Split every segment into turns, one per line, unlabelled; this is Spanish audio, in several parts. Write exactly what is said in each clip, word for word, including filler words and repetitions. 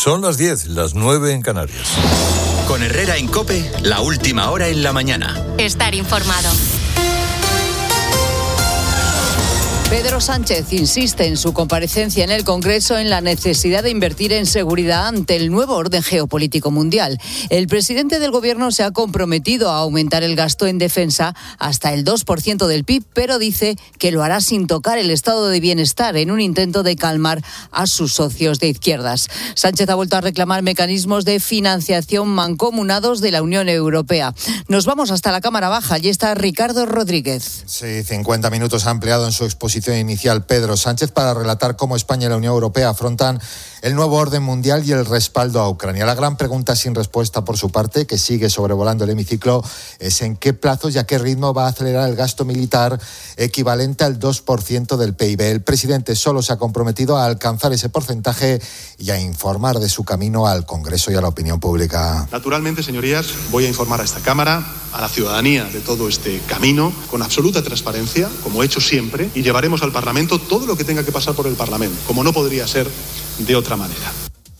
Son las diez, las nueve en Canarias.
Con Herrera en COPE, la última hora en la mañana.
Estar informado.
Pedro Sánchez insiste en su comparecencia en el Congreso en la necesidad de invertir en seguridad ante el nuevo orden geopolítico mundial. El presidente del Gobierno se ha comprometido a aumentar el gasto en defensa hasta el dos por ciento del P I B, pero dice que lo hará sin tocar el estado de bienestar en un intento de calmar a sus socios de izquierdas. Sánchez ha vuelto a reclamar mecanismos de financiación mancomunados de la Unión Europea. Nos vamos hasta la Cámara Baja. Allí está Ricardo Rodríguez.
Sí, cincuenta minutos ha empleado en su exposición inicial Pedro Sánchez para relatar cómo España y la Unión Europea afrontan el nuevo orden mundial y el respaldo a Ucrania. La gran pregunta sin respuesta por su parte, que sigue sobrevolando el hemiciclo, es en qué plazos y a qué ritmo va a acelerar el gasto militar equivalente al dos por ciento del P I B. El presidente solo se ha comprometido a alcanzar ese porcentaje y a informar de su camino al Congreso y a la opinión pública.
Naturalmente, señorías, voy a informar a esta Cámara, a la ciudadanía de todo este camino, con absoluta transparencia, como he hecho siempre, y llevaremos al Parlamento todo lo que tenga que pasar por el Parlamento, como no podría ser de otra manera.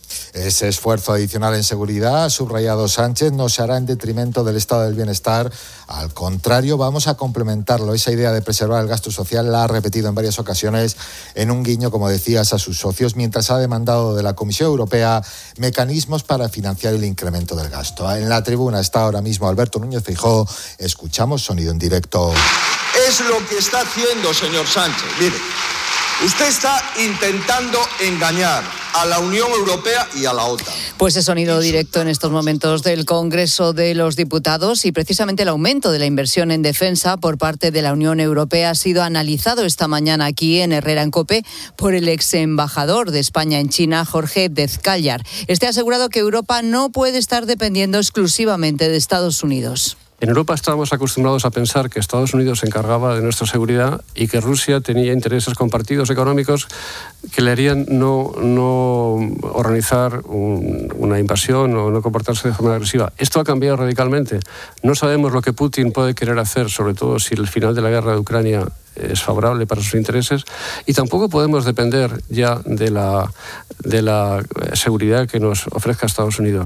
Ese esfuerzo adicional en seguridad, ha subrayado Sánchez, no se hará en detrimento del estado del bienestar. Al contrario, vamos a complementarlo. Esa idea de preservar el gasto social la ha repetido en varias ocasiones en un guiño, como decías, a sus socios, mientras ha demandado de la Comisión Europea mecanismos para financiar el incremento del gasto. En la tribuna está ahora mismo Alberto Núñez Feijóo. Escuchamos sonido en directo.
Es lo que está haciendo, señor Sánchez. Mire, usted está intentando engañar a la Unión Europea y a la OTAN.
Pues es sonido directo en estos momentos del Congreso de los Diputados, y precisamente el aumento de la inversión en defensa por parte de la Unión Europea ha sido analizado esta mañana aquí en Herrera en COPE por el ex embajador de España en China, Jorge Dezcayar. Este ha asegurado que Europa no puede estar dependiendo exclusivamente de Estados Unidos.
En Europa estábamos acostumbrados a pensar que Estados Unidos se encargaba de nuestra seguridad y que Rusia tenía intereses compartidos económicos que le harían no, no organizar un, una invasión o no comportarse de forma agresiva. Esto ha cambiado radicalmente. No sabemos lo que Putin puede querer hacer, sobre todo si el final de la guerra de Ucrania es favorable para sus intereses, y tampoco podemos depender ya de la, de la seguridad que nos ofrezca Estados Unidos.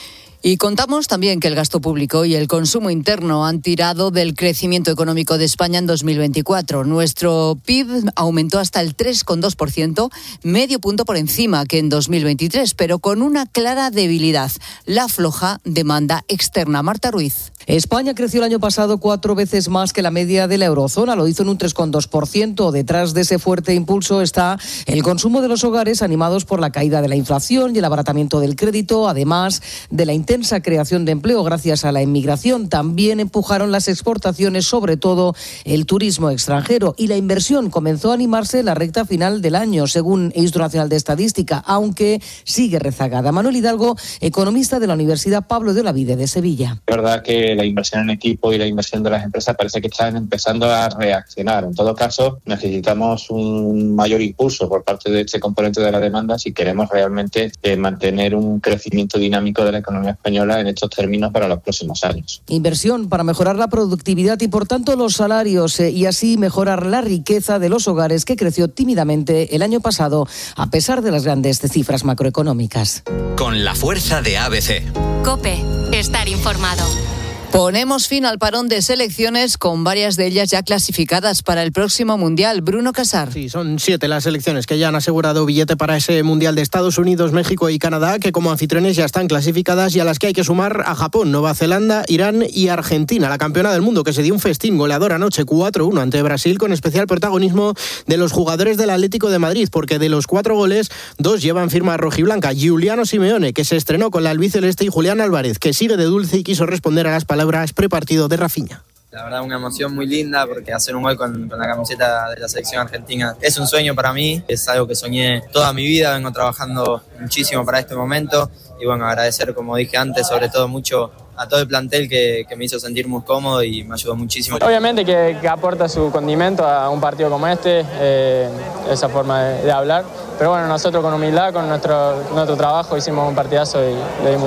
Y contamos también que el gasto público y el consumo interno han tirado del crecimiento económico de España en dos mil veinticuatro. Nuestro P I B aumentó hasta el tres coma dos por ciento, medio punto por encima que en dos mil veintitrés, pero con una clara debilidad: la floja demanda externa. Marta Ruiz.
España creció el año pasado cuatro veces más que la media de la eurozona, lo hizo en un tres coma dos por ciento. Detrás de ese fuerte impulso está el consumo de los hogares, animados por la caída de la inflación y el abaratamiento del crédito, además de la intensa creación de empleo gracias a la inmigración. También empujaron las exportaciones, sobre todo el turismo extranjero, y la inversión comenzó a animarse en la recta final del año, según el Instituto Nacional de Estadística, aunque sigue rezagada. Manuel Hidalgo, economista de la Universidad Pablo de Olavide de Sevilla.
Es verdad que la inversión en equipo y la inversión de las empresas parece que están empezando a reaccionar. En todo caso, necesitamos un mayor impulso por parte de este componente de la demanda si queremos realmente eh, mantener un crecimiento dinámico de la economía española en estos términos para los próximos años.
Inversión para mejorar la productividad y, por tanto, los salarios eh, y así mejorar la riqueza de los hogares, que creció tímidamente el año pasado a pesar de las grandes cifras macroeconómicas.
Con la fuerza de A B C.
COPE. Estar informado.
Ponemos fin al parón de selecciones, con varias de ellas ya clasificadas para el próximo Mundial. Bruno Casar.
Sí, son siete las selecciones que ya han asegurado billete para ese Mundial de Estados Unidos, México y Canadá, que como anfitriones ya están clasificadas, y a las que hay que sumar a Japón, Nueva Zelanda, Irán y Argentina. La campeona del mundo, que se dio un festín goleador anoche cuatro uno ante Brasil, con especial protagonismo de los jugadores del Atlético de Madrid, porque de los cuatro goles, dos llevan firma rojiblanca. Giuliano Simeone, que se estrenó con la albiceleste, y Julián Álvarez, que sigue de dulce y quiso responder a las palabras prepartido de Rafinha.
La verdad, una emoción muy linda, porque hacer un gol con, con la camiseta de la selección argentina es un sueño para mí, es algo que soñé toda mi vida, vengo trabajando muchísimo para este momento, y bueno, agradecer, como dije antes, sobre todo mucho a todo el plantel que, que me hizo sentir muy cómodo y me ayudó muchísimo.
Obviamente que, que aporta su condimento a un partido como este, eh, esa forma de, de hablar, pero bueno, nosotros con humildad, con nuestro, nuestro trabajo, hicimos un partidazo y le dimos un baile.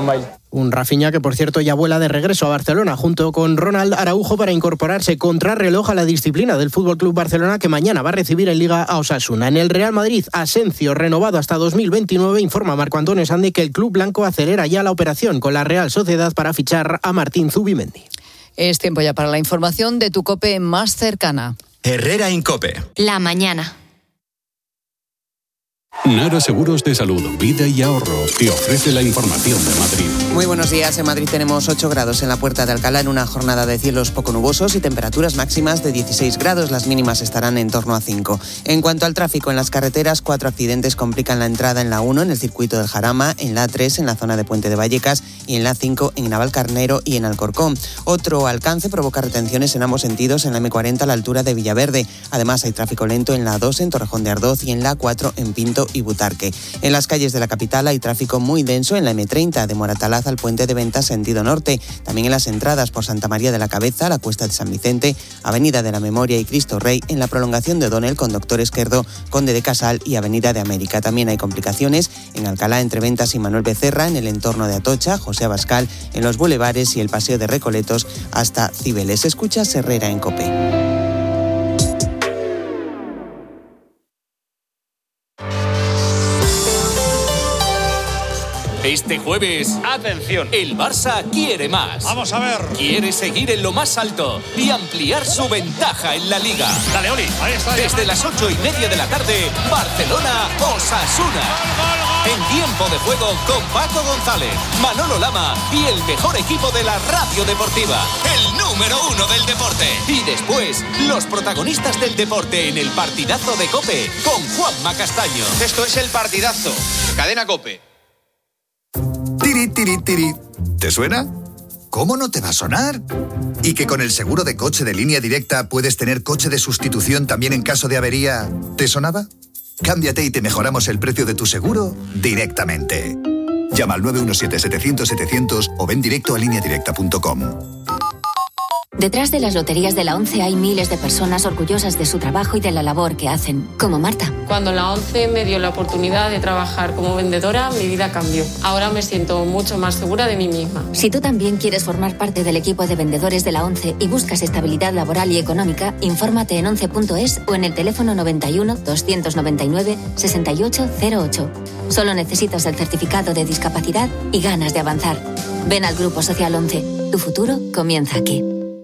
Un Rafinha que, por cierto, ya vuela de regreso a Barcelona junto con Ronald Araujo para incorporarse contrarreloj a la disciplina del F C Barcelona, que mañana va a recibir en Liga a Osasuna. En el Real Madrid, Asensio, renovado hasta dos mil veintinueve, informa Marco Antonio Sande que el club blanco acelera ya la operación con la Real Sociedad para fichar a Martín Zubimendi.
Es tiempo ya para la información de tu COPE más cercana.
Herrera en COPE.
La mañana.
Nara Seguros de Salud, Vida y Ahorro te ofrece la información de Madrid.
Muy buenos días. En Madrid tenemos ocho grados en la Puerta de Alcalá en una jornada de cielos poco nubosos y temperaturas máximas de dieciséis grados. Las mínimas estarán en torno a cinco. En cuanto al tráfico en las carreteras, cuatro accidentes complican la entrada en la uno en el circuito del Jarama, en la A tres en la zona de Puente de Vallecas y en la A cinco en Navalcarnero y en Alcorcón. Otro alcance provoca retenciones en ambos sentidos en la eme cuarenta a la altura de Villaverde. Además hay tráfico lento en la A dos en Torrejón de Ardoz y en la A cuatro en Pinto y Butarque. En las calles de la capital hay tráfico muy denso en la eme treinta de Moratalaz al Puente de Ventas sentido norte. También en las entradas por Santa María de la Cabeza, la Cuesta de San Vicente, Avenida de la Memoria y Cristo Rey en la prolongación de O'Donnell con Doctor Esquerdo, Conde de Casal y Avenida de América. También hay complicaciones en Alcalá entre Ventas y Manuel Becerra, en el entorno de Atocha, José Abascal, en los bulevares y el Paseo de Recoletos hasta Cibeles. Escucha Herrera en COPE.
Este jueves, atención, el Barça quiere más.
Vamos a ver.
Quiere seguir en lo más alto y ampliar su ventaja en la Liga.
Dale, Oli, ahí está.
Desde las ocho y media de la tarde, Barcelona-Osasuna. En tiempo de juego con Paco González, Manolo Lama y el mejor equipo de la radio deportiva. El número uno del deporte. Y después, los protagonistas del deporte en el partidazo de COPE con Juanma Castaño.
Esto es el partidazo. Cadena COPE.
Tiri, tiri, tiri. ¿Te suena? ¿Cómo no te va a sonar? ¿Y que con el seguro de coche de Línea Directa puedes tener coche de sustitución también en caso de avería? ¿Te sonaba? Cámbiate y te mejoramos el precio de tu seguro directamente. Llama al nueve uno siete, setecientos, setecientos o ven directo a línea directa punto com.
Detrás de las loterías de la ONCE hay miles de personas orgullosas de su trabajo y de la labor que hacen, como Marta.
Cuando la ONCE me dio la oportunidad de trabajar como vendedora, mi vida cambió. Ahora me siento mucho más segura de mí misma.
Si tú también quieres formar parte del equipo de vendedores de la ONCE y buscas estabilidad laboral y económica, infórmate en once punto es o en el teléfono noventa y uno, doscientos noventa y nueve, sesenta y ocho cero ocho. Solo necesitas el certificado de discapacidad y ganas de avanzar. Ven al Grupo Social ONCE. Tu futuro comienza aquí.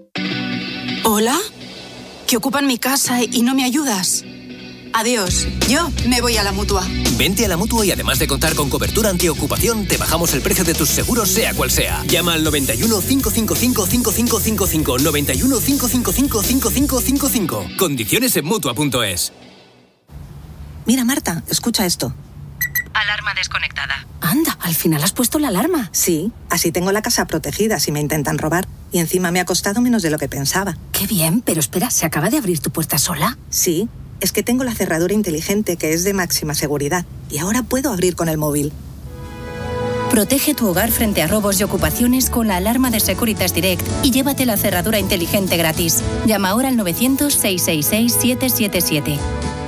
¿Hola? Que ocupan mi casa y no me ayudas. Adiós, yo me voy a la Mutua.
Vente a la Mutua y además de contar con cobertura antiocupación, te bajamos el precio de tus seguros sea cual sea. Llama al noventa y uno, cinco cinco cinco, cinco cinco cinco cinco, noventa y uno, cinco cinco cinco, cinco cinco cinco cinco. Condiciones en Mutua punto es.
Mira, Marta, escucha esto.
Alarma desconectada.
Anda, al final has puesto la alarma. Sí, así tengo la casa protegida si me intentan robar. Y encima me ha costado menos de lo que pensaba.
Qué bien, pero espera, ¿se acaba de abrir tu puerta sola?
Sí, es que tengo la cerradura inteligente que es de máxima seguridad. Y ahora puedo abrir con el móvil.
Protege tu hogar frente a robos y ocupaciones con la alarma de Securitas Direct y llévate la cerradura inteligente gratis. Llama ahora al novecientos, seiscientos sesenta y seis, siete siete siete.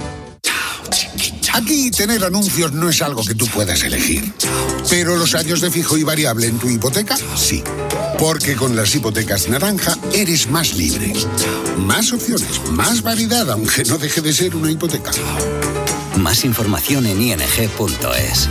Aquí tener anuncios no es algo que tú puedas elegir. Pero los años de fijo y variable en tu hipoteca, sí. Porque con las hipotecas naranja eres más libre. Más opciones, más variedad, aunque no deje de ser una hipoteca.
Más información en i n g punto es.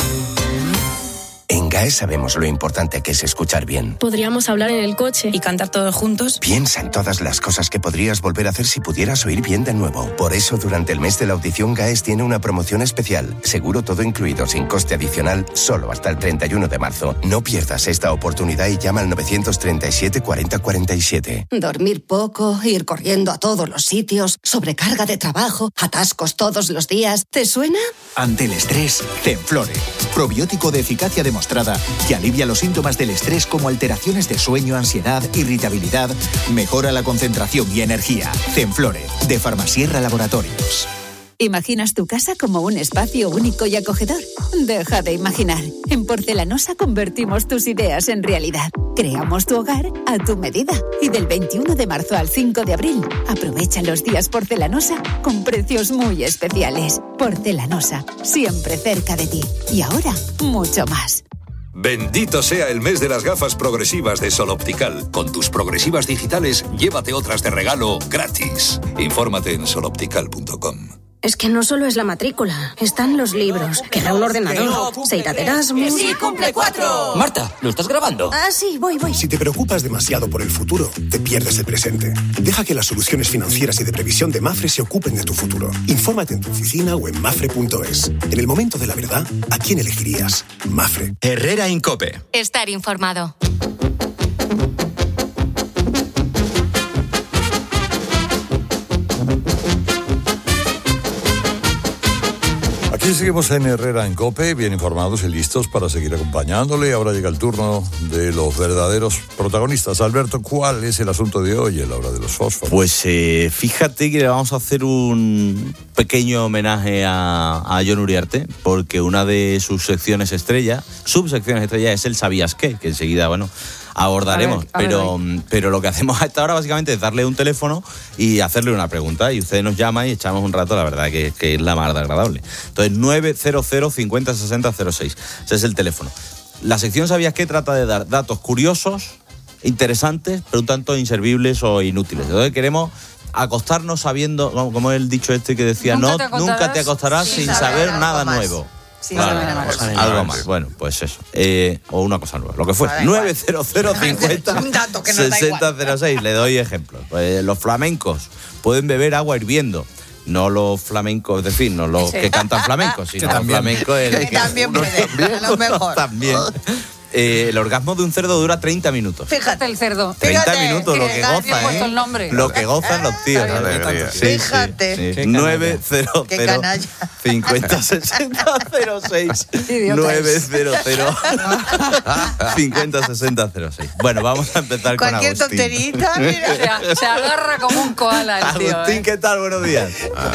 En GAES sabemos lo importante que es escuchar bien.
Podríamos hablar en el coche y cantar todos juntos.
Piensa en todas las cosas que podrías volver a hacer si pudieras oír bien de nuevo. Por eso, durante el mes de la audición, GAES tiene una promoción especial. Seguro todo incluido, sin coste adicional, solo hasta el treinta y uno de marzo. No pierdas esta oportunidad y llama al novecientos treinta y siete, cuarenta cuarenta y siete.
Dormir poco, ir corriendo a todos los sitios, sobrecarga de trabajo, atascos todos los días. ¿Te suena?
Ante el estrés, Zenflore. Probiótico de eficacia demostrada que alivia los síntomas del estrés como alteraciones de sueño, ansiedad, irritabilidad, mejora la concentración y energía. Zenflore, de Farmasierra Laboratorios.
¿Imaginas tu casa como un espacio único y acogedor? Deja de imaginar. En Porcelanosa convertimos tus ideas en realidad. Creamos tu hogar a tu medida. Y del veintiuno de marzo al cinco de abril, aprovecha los días Porcelanosa con precios muy especiales. Porcelanosa, siempre cerca de ti. Y ahora, mucho más.
Bendito sea el mes de las gafas progresivas de Sol Optical. Con tus progresivas digitales, llévate otras de regalo gratis. Infórmate en sol optical punto com.
Es que no solo es la matrícula, están los libros, queda un ordenador, se irá de Erasmus...
¡Sí, cumple cuatro! Marta, ¿lo estás grabando?
Ah, sí, voy, voy.
Si te preocupas demasiado por el futuro, te pierdes el presente. Deja que las soluciones financieras y de previsión de Mafre se ocupen de tu futuro. Infórmate en tu oficina o en mafre punto es. En el momento de la verdad, ¿a quién elegirías? Mafre.
Herrera en COPE.
Estar informado.
Aquí seguimos en Herrera en COPE, bien informados y listos para seguir acompañándole. Ahora llega el turno de los verdaderos protagonistas. Alberto, ¿cuál es el asunto de hoy en la hora de los fósforos?
Pues eh, fíjate que le vamos a hacer un pequeño homenaje a, a Jon Uriarte, porque una de sus secciones estrella, subsecciones estrella, es el ¿Sabías qué? Que enseguida, bueno, abordaremos. A ver, a pero, ver. pero lo que hacemos a esta hora básicamente es darle un teléfono y hacerle una pregunta. Y usted nos llama y echamos un rato, la verdad que, que es la más agradable. Entonces, nueve cero cero, cincuenta, sesenta, cero seis. Ese es el teléfono. La sección ¿Sabías qué? Trata de dar datos curiosos, interesantes, pero un tanto inservibles o inútiles. Entonces queremos acostarnos sabiendo, como el dicho este que decía,
nunca
no,
te
nunca te acostarás sin, sin saber, saber nada más. nuevo.
Sí,
vale,
algo,
más.
más.
algo más. Bueno, pues eso. Eh, o una cosa nueva, lo que fuera. nueve cero cero, cincuenta, sesenta, cero seis. Le doy ejemplos. Pues, los flamencos pueden beber agua hirviendo. No los flamencos, es decir, no los sí. que cantan flamencos, sino los flamencos... El,
que también pueden, a lo mejor.
También. Eh, el orgasmo de un cerdo dura treinta minutos.
Fíjate el cerdo.
treinta
Fíjate,
minutos,
que
lo que goza, ¿eh?
El nombre.
Lo que gozan los tíos.
Sí, fíjate.
Sí, sí. nueve cero cero, cincuenta, sesenta, cero seis. nueve cero cero, cincuenta, sesenta, cero seis. Bueno, vamos a empezar con Agustín.
Cualquier tonterita, mira. Se, se agarra como un koala el tío.
Agustín,
¿eh?
¿qué tal? Buenos días.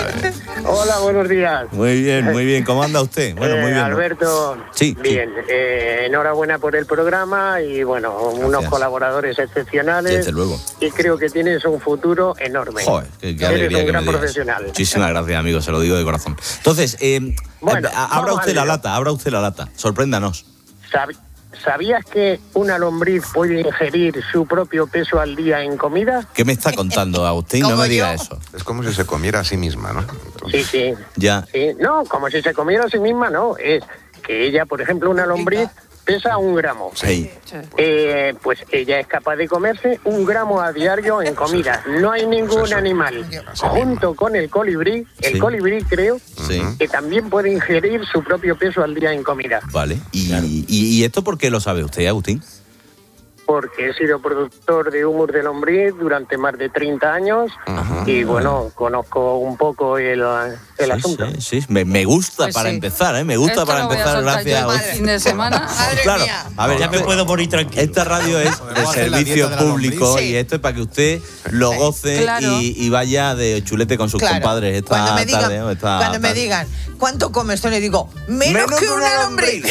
Hola, buenos días.
Muy bien, muy bien. ¿Cómo anda usted? Bueno, muy bien.
Eh, Alberto,
¿no? Sí.
Bien.
Sí.
Eh, enhorabuena por el programa y bueno, Gracias. Unos colaboradores excepcionales.
Desde luego.
Y creo que tienes un futuro enorme.
Joder, qué, qué
Eres
alegría
un
que
gran
me digas.
profesional.
Muchísimas gracias, amigo, se lo digo de corazón. Entonces, eh,
bueno,
abra usted la lata, abra usted la lata. Sorpréndanos.
¿Sab- ¿Sabías que una lombriz puede ingerir su propio peso al día en comida?
¿Qué me está contando, Agustín? No me diga eso.
Es como si se comiera a sí misma, ¿no?
Sí, sí.
Ya.
Sí. No, como si se comiera a sí misma, no. Es que ella, por ejemplo, una lombriz pesa un gramo.
Sí.
Eh, pues ella es capaz de comerse un gramo a diario en comida. No hay ningún pues animal, junto con el colibrí, el sí. colibrí creo,
sí.
que también puede ingerir su propio peso al día en comida.
Vale. ¿Y, claro. y, y esto por qué lo sabe usted, Agustín?
Porque he sido productor de humus de lombriz durante más de treinta años. Ajá. Y bueno, conozco un poco el, el
sí,
asunto.
Sí, sí, me, me gusta pues para sí. empezar, ¿eh? Me gusta
Esto
para empezar, gracias a
el fin de semana.
Madre claro, mía. A ver,
ya me puedo morir tranquilo.
Esta radio es de servicio público sí. y esto es para que usted lo goce
claro.
y, y vaya de chulete con sus claro. compadres esta
cuando me digan,
tarde. ¿no? Esta
cuando
tarde.
me digan, ¿cuánto comes? Yo le digo, menos, menos que una lombriz.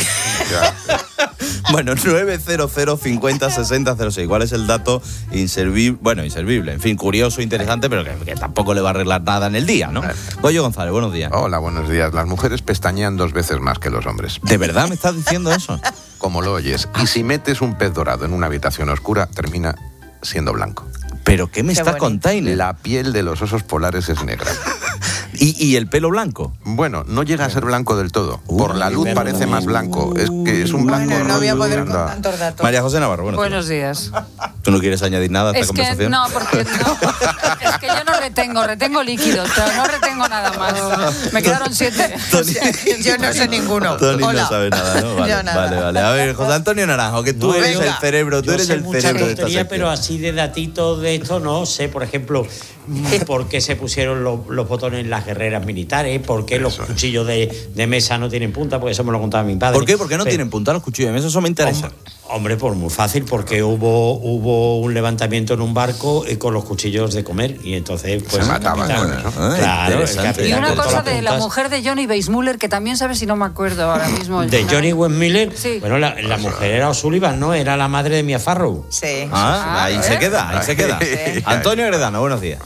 Bueno, nueve cero cero, cincuenta, sesenta, cero seis. ¿Cuál es el dato inservible? Bueno, inservible, en fin, curioso, interesante, pero que, que tampoco le va a arreglar nada en el día, ¿no? Goyo González, buenos días.
Hola, buenos días. Las mujeres pestañean dos veces más que los hombres.
¿De verdad me estás diciendo eso?
Como lo oyes. Y si metes un pez dorado en una habitación oscura, termina siendo blanco.
¿Pero qué me qué estás contando?
La piel de los osos polares es negra.
¿Y, ¿Y el pelo blanco?
Bueno, no llega a ser blanco del todo. Uh, Por la luz parece más blanco. Es que es un blanco
bueno,
rojo.
No voy a poder con tantos datos.
María José Navarro, buenos,
buenos días. días.
¿Tú no quieres añadir nada a esta
es
conversación?
Que, no, porque no. Es que yo no retengo, retengo líquidos, pero no retengo nada más. Me quedaron siete. O sea, yo no sé ninguno.
Tony
Hola.
no sabe nada, ¿no? Vale,
nada.
vale, vale. A ver, José Antonio Naranjo, que tú no, eres venga. el cerebro, tú
yo
eres
sé
el
mucha
cerebro de esta sección.
Pero así de datitos de esto no sé, por ejemplo, por qué se pusieron los, los botones en las guerreras militares, por qué los cuchillos de, de mesa no tienen punta, porque eso me lo contaba mi padre.
¿Por qué? ¿Por qué no
pero,
tienen punta los cuchillos de mesa? Eso me interesa.
Hombre, hombre pues muy fácil, porque hubo hubo un levantamiento en un barco con los cuchillos de comer y entonces pues
se mataban.
Capitán, ¿no? Claro, el capitán,
y una cosa de la
puntas,
mujer de Johnny Weissmuller, que también sabes si no me acuerdo ahora mismo.
¿De final. Johnny Weissmuller?
Sí.
Bueno, la, la mujer era O'Sullivan, ¿no? Era la madre de Mia Farrow.
Sí.
Ah, ahí
ah,
se queda, ahí se queda.
Sí.
Antonio Gredano, buenos días.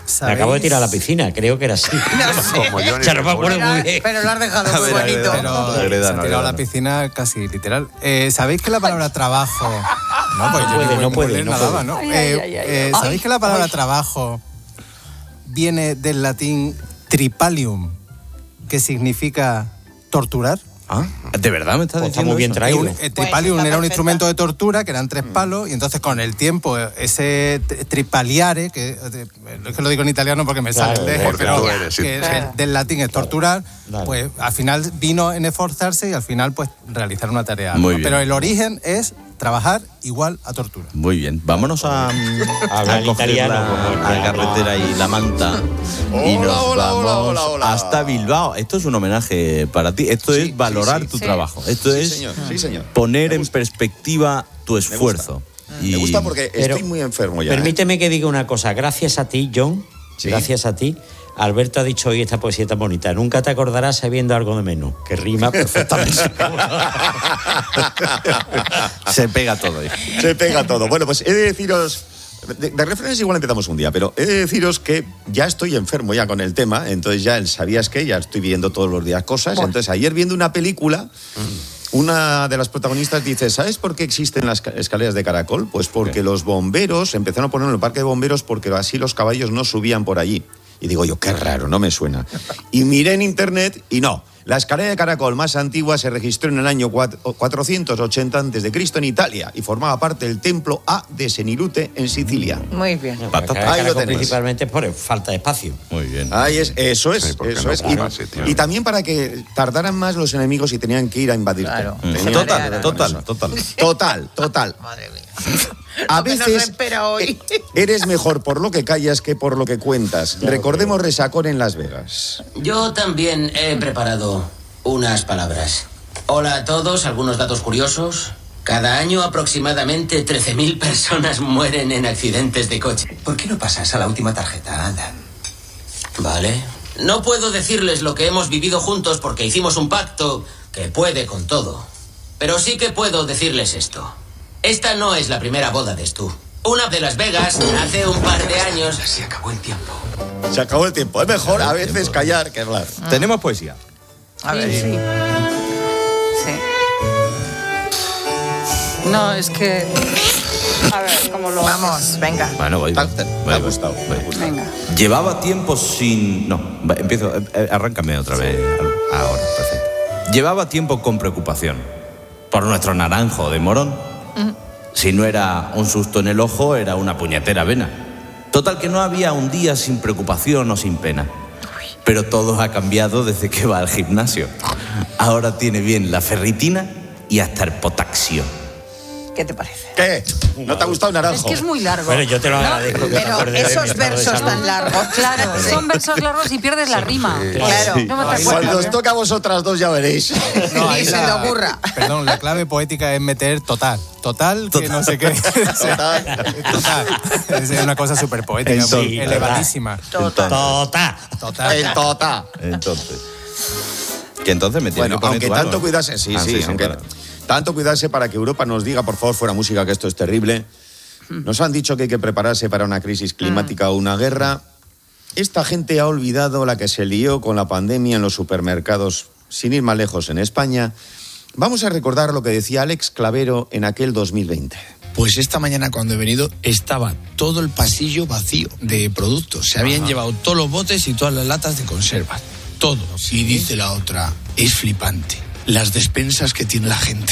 Me acabo de tirar a la piscina, creo que era así.
Como yo
Ya no me acuerdo muy bien.
Pero lo has dejado muy bonito.
Pero se ha tirado a la piscina casi literal. Eh, ¿Sabéis que la palabra trabajo... No, pues
No puede, no puede, no
nadaba,
puede.
¿no?
Ay,
Eh,
ay, ay, ay.
eh, ¿Sabéis
Ay,
que la palabra
ay.
trabajo viene del latín tripalium, que significa torturar?
Ah, ¿de verdad me estás
Pues está
diciendo
muy bien
eso?
traído. Un- el tripalium
Pues está
era un
perfecta.
instrumento de tortura que eran tres palos y entonces con el tiempo ese t- tripaliare, que eh, es que lo digo en italiano porque me
Claro,
sale el deje,
porque
pero
tú eres, sí.
que es
Claro.
el- del latín es torturar,
Claro.
pues al final vino en esforzarse y al final pues realizar una tarea.
Muy
¿no?
bien.
Pero el origen es trabajar igual a tortura.
Muy bien, vámonos a, a,
Hablar
coger
italiano,
la,
como el
la carretera y la manta y
Hola,
nos
hola,
vamos
hola, hola, hola.
hasta Bilbao. Esto es un homenaje para ti, esto es valorar
sí.
tu
Sí.
trabajo, esto
Sí,
es
señor, sí, señor.
poner en perspectiva tu esfuerzo.
Me gusta porque
Pero
estoy muy enfermo ya. ¿eh?
Permíteme que diga una cosa. Gracias a ti, John, gracias a ti, Alberto ha dicho hoy esta poesía tan bonita. Nunca te acordarás sabiendo algo de menos, que rima perfectamente.
Se pega todo ahí.
Se pega todo. Bueno, pues he de deciros... De, de refranes igual empezamos un día, pero he de deciros que ya estoy enfermo ya con el tema, entonces ya el sabías que ya estoy viendo todos los días cosas.
Bueno.
Entonces ayer viendo una película, una de las protagonistas dice, ¿sabes por qué existen las ca- escaleras de caracol? Pues porque los bomberos empezaron a ponerlo en el parque de bomberos porque así los caballos no subían por allí. Y digo yo, qué raro, no me suena. Y miré en internet y no. La escalera de caracol más antigua se registró en el año cuat- cuatrocientos ochenta antes de Cristo en Italia y formaba parte del templo A de Senilute en Sicilia.
Muy bien.
Ahí lo tenéis.
Principalmente por falta de espacio.
Muy bien.
Ahí es, eso es,
Sí, porque
eso
no
es.
ocupa
Y,
sitio.
y también para que tardaran más los enemigos y tenían que ir a invadirte. Tenían-
Total, total, total.
Total, total. A
Lo que nos
veces
espera hoy.
eres mejor por lo que callas que por lo que cuentas. Recordemos Resacón en Las Vegas.
Yo también he preparado unas palabras. Hola a todos, algunos datos curiosos. Cada año aproximadamente trece mil personas mueren en accidentes de coche. ¿Por qué no pasas a la última tarjeta, Adam? Vale. No puedo decirles lo que hemos vivido juntos porque hicimos un pacto que puede con todo. Pero sí que puedo decirles esto. Esta no es la primera boda de Stu. Una de Las Vegas hace un par de años. Se acabó el tiempo.
Se acabó el tiempo. Es mejor a veces callar que hablar.
Tenemos poesía.
A ver, sí.
Sí. No, es que... A ver, ¿cómo lo
Vamos, venga.
Bueno, voy. Me ha gustado.
Venga.
Llevaba tiempo sin... No, va, empiezo. eh, eh, Arráncame otra vez. Ahora, perfecto. Llevaba tiempo con preocupación por nuestro naranjo de morón. Si no era un susto en el ojo, era una puñetera vena. Total que no había un día sin preocupación o sin pena. Pero todo ha cambiado desde que va al gimnasio. Ahora tiene bien la ferritina y hasta el potasio.
¿Qué te parece?
¿Qué? ¿No te ha gustado Naranjo?
Es que es muy largo.
Bueno, yo te lo agradezco. que te
Pero
acuerdes de mi
esos
estado de
versos
salud.
tan largos,
Claro, son versos largos y pierdes la rima.
Claro.
No me te
Cuando
acuerdas.
os toca a vosotras dos ya veréis.
No, ahí
Ni se
la-
le ocurra.
Perdón, la clave poética es meter total. Total, que no sé qué. O sea, total. Es una cosa súper poética,
Sí,
muy
total.
elevadísima.
Tota.
Total.
En tota.
Entonces. Que entonces me tiene
Bueno,
que poner
aunque
tú
tanto
algo.
cuidarse, sí,
Ah,
sí, aunque
claro.
tanto cuidarse para que Europa nos diga, por favor, fuera música, que esto es terrible. Nos han dicho que hay que prepararse para una crisis climática o una guerra. Esta gente ha olvidado la que se lió con la pandemia en los supermercados, sin ir más lejos en España. Vamos a recordar lo que decía Alex Clavero en aquel dos mil veinte.
Pues esta mañana cuando he venido estaba todo el pasillo vacío de productos. Se habían llevado todos los botes y todas las latas de conservas. Todo. Y dice la otra, es flipante. Las despensas que tiene la gente.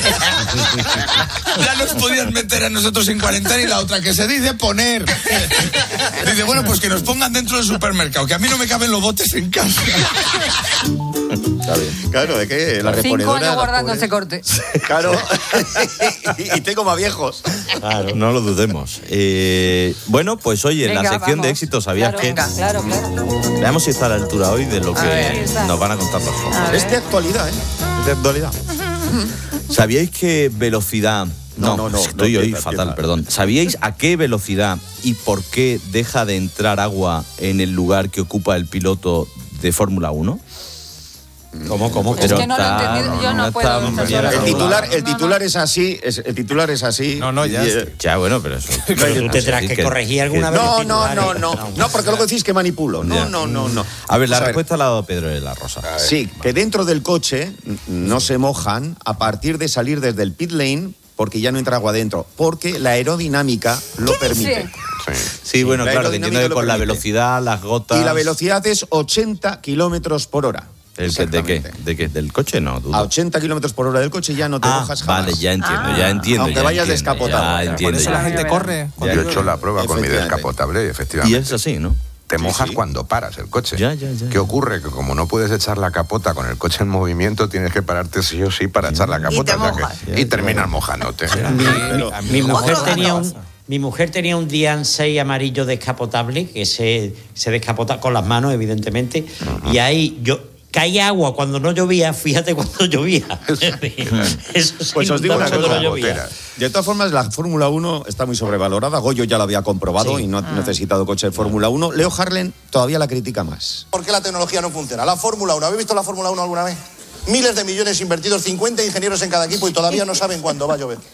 Ya nos podían meter a nosotros en cuarentena y la otra que se dice poner. Dice, bueno, pues que nos pongan dentro del supermercado, que a mí no me caben los botes en casa.
Está bien. Claro, de que la
Cinco
reponedora...
años
las
guardando
pobres-
ese corte.
Claro. y tengo más viejos.
Claro, no lo dudemos. Eh, bueno, pues oye, en la
Venga,
sección de
vamos.
éxitos, ¿sabías
Claro,
que?
venga, claro, claro.
Veamos si está a la altura hoy de lo
A
que
ver.
nos van a contar los jóvenes.
Es de actualidad, ¿eh?
Es de actualidad. ¿Sabíais que velocidad...
No,
No,
no, no,
estoy
no,
hoy
empieza,
fatal,
empieza.
perdón. ¿Sabíais a qué velocidad y por qué deja de entrar agua en el lugar que ocupa el piloto de Fórmula uno?
¿Cómo, cómo?
Es que no lo he entendido, yo no puedo.
El titular, el titular es así, es, el titular es así.
No, no, ya.
Y,
Ya, bueno, pero eso.
Pero tú tendrás que, que corregir alguna
que,
vez.
No, no, no, no, no, porque luego decís que manipulo. No, no, no, no.
A ver, la
Vamos a
respuesta la ha dado Pedro de la Rosa.
Sí, que dentro del coche no se mojan a partir de salir desde el pit lane porque ya no entra agua dentro, porque la aerodinámica lo permite.
Sí, sí bueno,
la
claro, que entiendo que con la velocidad, las gotas...
Y la velocidad es ochenta kilómetros por hora.
¿El que, ¿De qué? ¿De qué? ¿Del coche? No, dudo.
A ochenta kilómetros por hora del coche ya no te
ah,
mojas jamás.
Vale, ya entiendo, ah. ya entiendo.
Aunque
ya
vayas
entiendo,
descapotado.
Ya entiendo.
Por eso
ya.
la gente corre.
Yo he hecho la prueba con mi descapotable, efectivamente.
Y es así, ¿no?
Te mojas
sí, sí.
cuando paras el coche.
Ya, ya, ya.
¿Qué ocurre? Que como no puedes echar la capota con el coche en movimiento, tienes que pararte sí o sí para sí. echar la capota.
Y, te
o sea
mojas.
que, y terminas mojándote.
Mi, mi, mi mujer tenía un... Mi mujer tenía un Dian seis amarillo descapotable que se, se descapota con las manos, evidentemente, uh-huh. y ahí yo caía agua cuando no llovía, fíjate cuando llovía. Eso sí,
pues os digo una cosa,
no
de todas formas la Fórmula uno está muy sobrevalorada, Goyo ya lo había comprobado sí. y no ha ah. necesitado coche de Fórmula uno. Leo Harlen todavía la critica más.
¿Por qué la tecnología no funciona? La Fórmula uno, ¿habéis visto la Fórmula uno alguna vez? Miles de millones invertidos, cincuenta ingenieros en cada equipo y todavía no saben cuándo va a llover.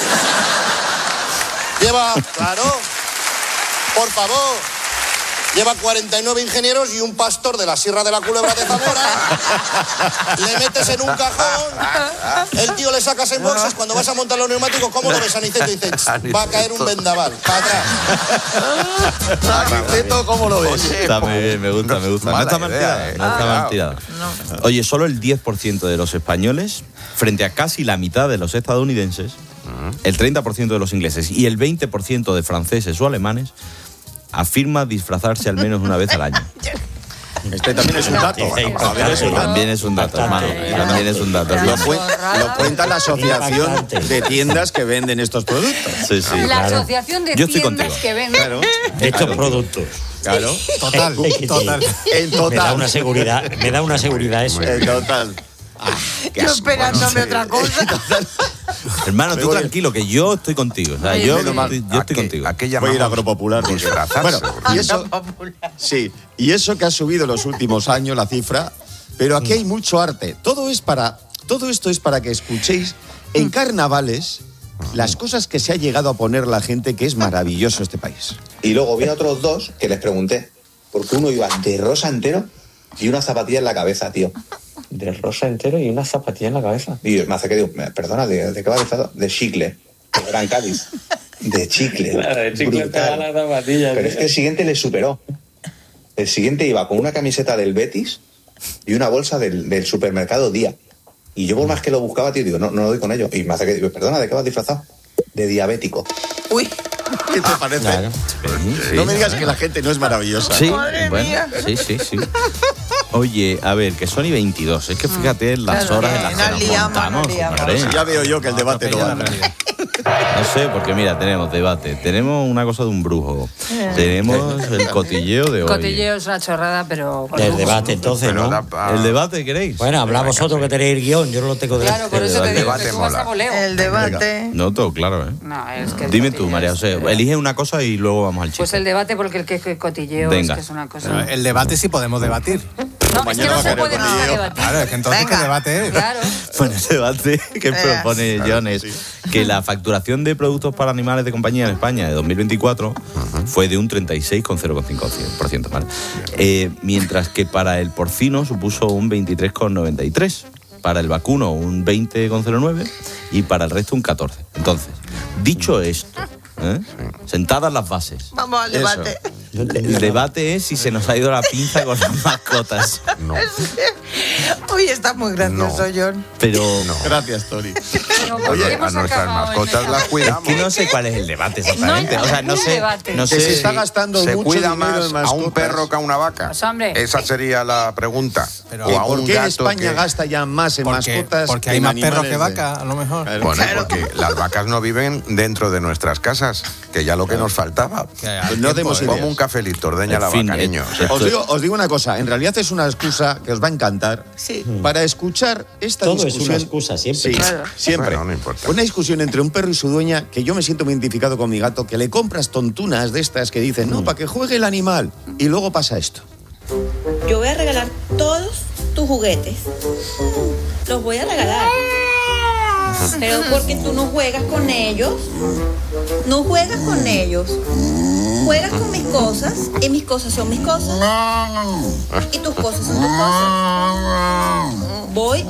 Lleva, claro, por favor, lleva cuarenta y nueve ingenieros y un pastor de la Sierra de la Culebra de Zamora. Le metes en un cajón, el tío le sacas en bolsas, cuando vas a montar los neumáticos, ¿cómo lo ves, Aniceto? Y dices, va a caer un vendaval, para atrás.
Aniceto, ¿cómo lo ves?
Está muy bien, me gusta, me gusta. No está mal tirada, no está mal tirada. Oye, solo el diez por ciento de los españoles, frente a casi la mitad de los estadounidenses, el treinta por ciento de los ingleses y el veinte por ciento de franceses o alemanes afirma disfrazarse al menos una vez al año.
Este también es un dato.
También es un dato, hermano. También es un dato.
Lo, cu- lo cuenta la asociación de tiendas que venden estos productos.
Sí, sí.
La
claro.
asociación de
Yo estoy
tiendas
contigo.
que venden
Claro.
estos claro. productos.
Claro.
Total, total.
En total.
Me da una seguridad, me da una seguridad eso.
En total.
Ah, yo esperándome otra cosa.
Hermano, tú tranquilo, que yo estoy contigo. O sea, yo, estoy, yo estoy contigo.
Aquella
Voy a ir a Agropopular. Bueno, y eso, sí, y eso que ha subido los últimos años la cifra, pero aquí hay mucho arte. Todo es para, todo esto es para que escuchéis en carnavales las cosas que se ha llegado a poner la gente, que es maravilloso este país.
Y luego vi a otros dos que les pregunté, porque uno iba de rosa entero y una zapatilla en la cabeza, tío.
De rosa entero y una zapatilla en la cabeza.
Y me hace que digo, perdona, ¿de, de qué va disfrazado? De chicle. De Gran Cádiz. De chicle.
Claro, de chicle toda la zapatilla.
Pero tío. Es que el siguiente le superó. El siguiente iba con una camiseta del Betis y una bolsa del, del supermercado Día. Y yo por más que lo buscaba, tío, digo, no, no lo doy con ello. Y me hace que digo, perdona, ¿de qué vas disfrazado? De diabético.
Uy, ¿qué te parece?
Claro.
Sí, no me digas que la gente no es maravillosa.
Sí, bueno, sí, sí, sí. Oye, a ver, que son y veintidós. Es que fíjate en las
Claro,
horas en las que nos
liamos,
montamos,
nos liamos.
señores.
Ya veo yo que el debate no va.
No sé, porque mira, tenemos debate, tenemos una cosa de un brujo, tenemos el cotilleo de hoy.
Cotilleo es una chorrada, pero...
El debate, entonces, ¿no?
¿El debate queréis?
Bueno, habla vosotros que tenéis el guión, yo no lo tengo de...
Claro, por eso te digo que tú vas a voleo.
El debate.
No, todo claro, ¿eh?
No, es que
Dime tú, María José, elige una cosa y luego vamos al chiste.
Pues el debate, porque el que, que cotilleo
Venga.
es que es una cosa...
Pero el debate sí podemos debatir.
No, es que no se puede nada debatir.
Claro, es que entonces
Venga.
¿qué debate es?
Claro.
Bueno, el debate que
Eh,
propone
claro,
John es
sí.
que la facturación de productos para animales de compañía en España de dos mil veinticuatro uh-huh. fue de un treinta y seis coma cero cinco por ciento, ¿vale? Eh, mientras que para el porcino supuso un veintitrés coma noventa y tres, para el vacuno un veinte coma cero nueve y para el resto un catorce. Entonces, dicho esto, ¿eh? Sentadas las bases.
Vamos al debate.
El debate es si se nos ha ido la pinza con las mascotas.
No.
Uy, está muy gracioso,
No.
John.
Pero
Gracias, Tori.
Oye, a nuestras mascotas las cuidamos.
es que no sé cuál es el debate exactamente.
No,
o sea, no
no
sé,
debate.
no
Que
sé
se está
si-
gastando
¿Se
mucho
cuida
dinero
más
en
a
mascotas.
un perro que a una vaca?
Pues, hombre.
Esa sería la pregunta.
Pero-
o a
¿Por
un
qué
gato
España
que...
gasta ya más en
Porque,
mascotas?
porque hay
en
más perros
animales
que
de-
vaca, a lo mejor.
Claro.
Bueno,
Claro.
porque las vacas no viven dentro de nuestras casas, que ya lo que nos faltaba.
Que al
Pues no
tiempo,
demos
¿eh?
ideas.
Como un cafelito, ordeña
En
la
fin,
vaca,
eh,
niños.
eh,
Os digo, os digo una cosa, en realidad es una excusa que os va a encantar
Sí.
para escuchar esta
Todo es
discusión.
una excusa, siempre.
Sí,
Claro.
siempre.
Bueno, no importa.
Una discusión entre un perro y su dueña, que yo me siento muy identificado con mi gato, que le compras tontunas de estas que dicen, no, para que juegue el animal. Y luego pasa esto.
Yo voy a regalar todos tus juguetes. Los voy a regalar. Pero porque tú no juegas con ellos. No juegas con ellos. Juegas con mis cosas y mis cosas son mis cosas. Y tus cosas son tus cosas. Voy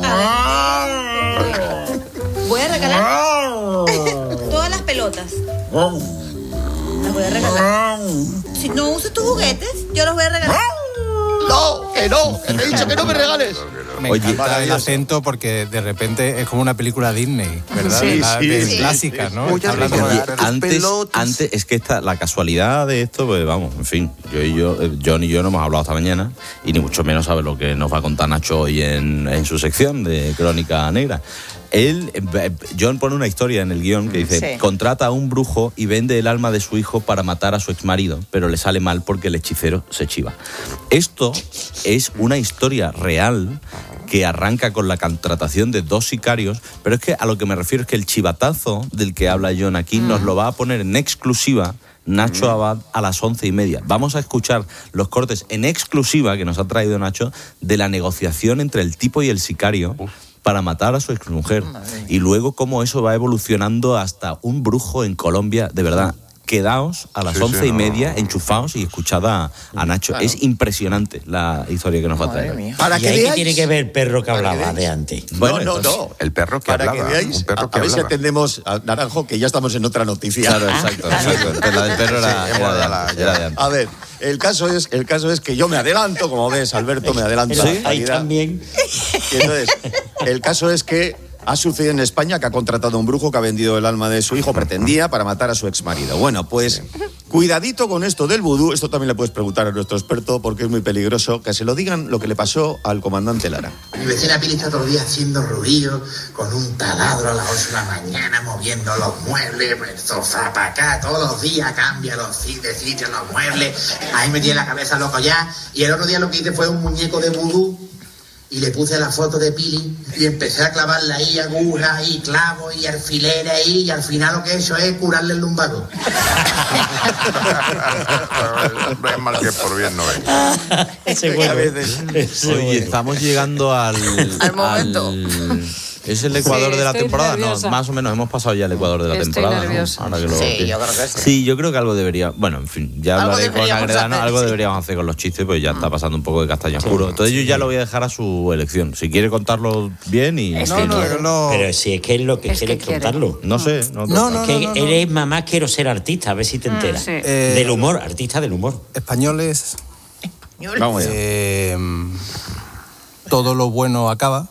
a Voy a regalar todas las pelotas. Las voy a regalar. Si no usas tus juguetes, yo los voy a regalar.
No, que no, que te he dicho que no me regales.
Me
Oye,
encanta el acento porque de repente es como una película Disney, ¿verdad?
Sí,
La-
sí,
de
sí,
clásica,
sí.
¿no?
Oye,
Hablando
oye,
de-
antes, antes, es que esta, la casualidad de esto, pues vamos, en fin, yo y yo, eh, John y yo no hemos hablado esta mañana y ni mucho menos sabe lo que nos va a contar Nacho hoy en, en su sección de Crónica Negra. Él, eh, John pone una historia en el guión que dice,
Sí.
contrata a un brujo y vende el alma de su hijo para matar a su exmarido, pero le sale mal porque el hechicero se chiva. Esto es una historia real que arranca con la contratación de dos sicarios, pero es que a lo que me refiero es que el chivatazo del que habla John aquí nos lo va a poner en exclusiva Nacho Abad a las once y media. Vamos a escuchar los cortes en exclusiva que nos ha traído Nacho de la negociación entre el tipo y el sicario para matar a su exmujer. Y luego cómo eso va evolucionando hasta un brujo en Colombia. De verdad, quedaos a las
Sí, sí,
once y
no.
media enchufados y escuchad a, a Nacho.
Claro.
Es impresionante la historia que nos va a traer.
Para
¿Y
que
ahí qué
veáis.
tiene que ver el perro que hablaba de antes?
Bueno,
no, no,
entonces,
no.
El perro que
Para
hablaba.
que veáis,
un perro
a,
que
a ver si
hablaba.
atendemos a Naranjo, que ya estamos en otra noticia.
Claro, exacto, exacto. La del perro era,
Sí,
era
hemos
de
dado la-
antes, era de antes.
A ver, el caso es, el caso es que yo me adelanto, como ves, Alberto, me adelanto a la
Ahí
actualidad.
también.
Y entonces, el caso es que ha sucedido en España que ha contratado a un brujo que ha vendido el alma de su hijo, pretendía, para matar a su exmarido. Bueno, pues cuidadito con esto del vudú. Esto también le puedes preguntar a nuestro experto porque es muy peligroso. Que se lo digan lo que le pasó al comandante Lara.
Mi vecina Pili está todo el día haciendo ruido, con un taladro a las ocho de la mañana, moviendo los muebles, el sofá para acá, todos los días cambia los si- de sitio los muebles. Ahí me tiene la cabeza loco ya. Y el otro día lo que hice fue un muñeco de vudú y le puse la foto de Pili y empecé a clavarle ahí agujas y clavos y alfileres ahí y al final lo que he hecho es curarle el lumbago.
Es mal que por bien no es.
Ese bueno. Ese
Oye,
bueno.
estamos llegando al...
Al momento.
al- ¿Es el Ecuador
Sí,
de la
estoy
temporada?
nerviosa.
No, más o menos, hemos pasado ya el Ecuador de la
Estoy
temporada. ¿no?
nerviosa.
Ahora que lo-
Sí, yo creo que sí.
Sí, yo creo que algo debería... Bueno, en fin, ya
Algo
hablaré con
deberíamos
Agredano,
hacer,
algo
sí.
deberíamos hacer con los chistes, pues ya está pasando un poco de castaño oscuro. Entonces yo ya lo voy a dejar a su elección. Si quiere contarlo bien y...
Es
No,
que
no,
quiere.
no.
Pero si es que es lo que
Es que
quieres
quiere.
contarlo.
No sé. No,
No, no,
Es que
no, no.
eres mamá, quiero ser artista, a ver si te enteras.
sí.
Eh,
Del humor, artista del humor.
Españoles,
Vamos allá.
eh, todo lo bueno acaba.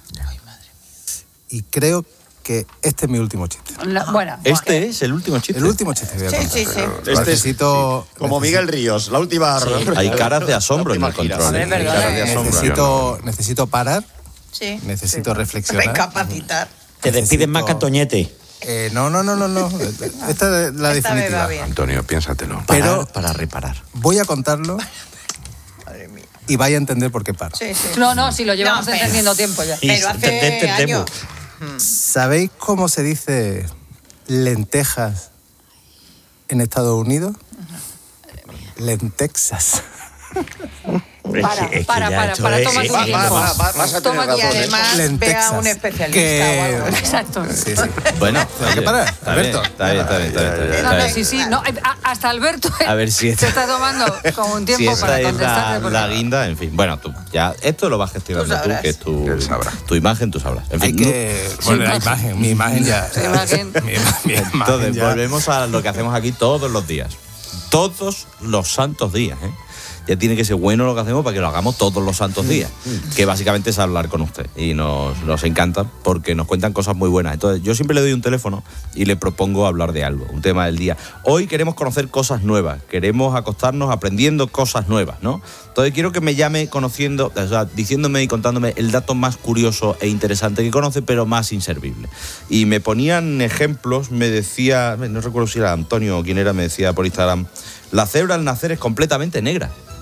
Y creo que este es mi último chiste.
La- bueno,
Este es el último chiste.
El último chiste que voy a
Sí,
contar.
sí, sí.
Este es-
necesito,
Como Miguel Ríos, la última...
Hay caras de asombro en el
última gira.
control.
Hombre,
¿eh? Hay
perdona,
caras de
eh.
asombro.
necesito, necesito parar,
Sí.
necesito reflexionar.
Recapacitar.
Te despiden más que
Necesito-
Antoñete.
Eh, no, no, no, no, no. Esta es la
Esta vez
definitiva.
va bien.
Antonio, piénsatelo.
Pero
Para reparar.
voy a contarlo y vaya a entender por qué paro.
Sí, sí.
No, no, si lo llevamos
No, pero-
entendiendo tiempo ya.
Pero hace
Entendé, entendemos.
años.
¿Sabéis cómo se dice lentejas en Estados Unidos? Lentexas.
Para,
Es que- es que
para,
ya
para,
esto
para,
es-
toma
es-
tu
va-
tiempo.
va- va- vas a tener
Toma tu
Y
razón, ¿eh?
además vea
Lentexas.
un especialista
Que-
o algo.
Exacto.
Sí, sí.
Bueno,
Hay que
oye,
parar,
está bien,
Alberto.
está bien, está bien, está bien, está bien,
No,
está
no,
bien.
sí, sí. No, eh, a- hasta Alberto
A ver si esta-
se está tomando como un tiempo
Si esta
para
es
contestarle.
la,
porque-
la guinda, en fin. Bueno, tú, ya, esto lo vas gestionando
Tú
tú,
sabrás.
que es tu,
Él sabrá.
tu imagen, tú sabrás. En
Hay
fin,
que. Bueno, la imagen, mi imagen ya.
Su imagen.
Mi, mi imagen
Entonces,
ya.
volvemos a lo que hacemos aquí todos los días. Todos los santos días, ¿eh? Ya tiene que ser bueno lo que hacemos para que lo hagamos todos los santos días. Que básicamente es hablar con usted. Y nos, nos encanta porque nos cuentan cosas muy buenas. Entonces, yo siempre le doy un teléfono y le propongo hablar de algo, un tema del día. Hoy queremos conocer cosas nuevas. Queremos acostarnos aprendiendo cosas nuevas, ¿no? Entonces, quiero que me llame conociendo, o sea, diciéndome y contándome el dato más curioso e interesante que conoce, pero más inservible. Y me ponían ejemplos, me decía, no recuerdo si era Antonio o quién era, me decía por Instagram, la cebra al nacer es completamente negra.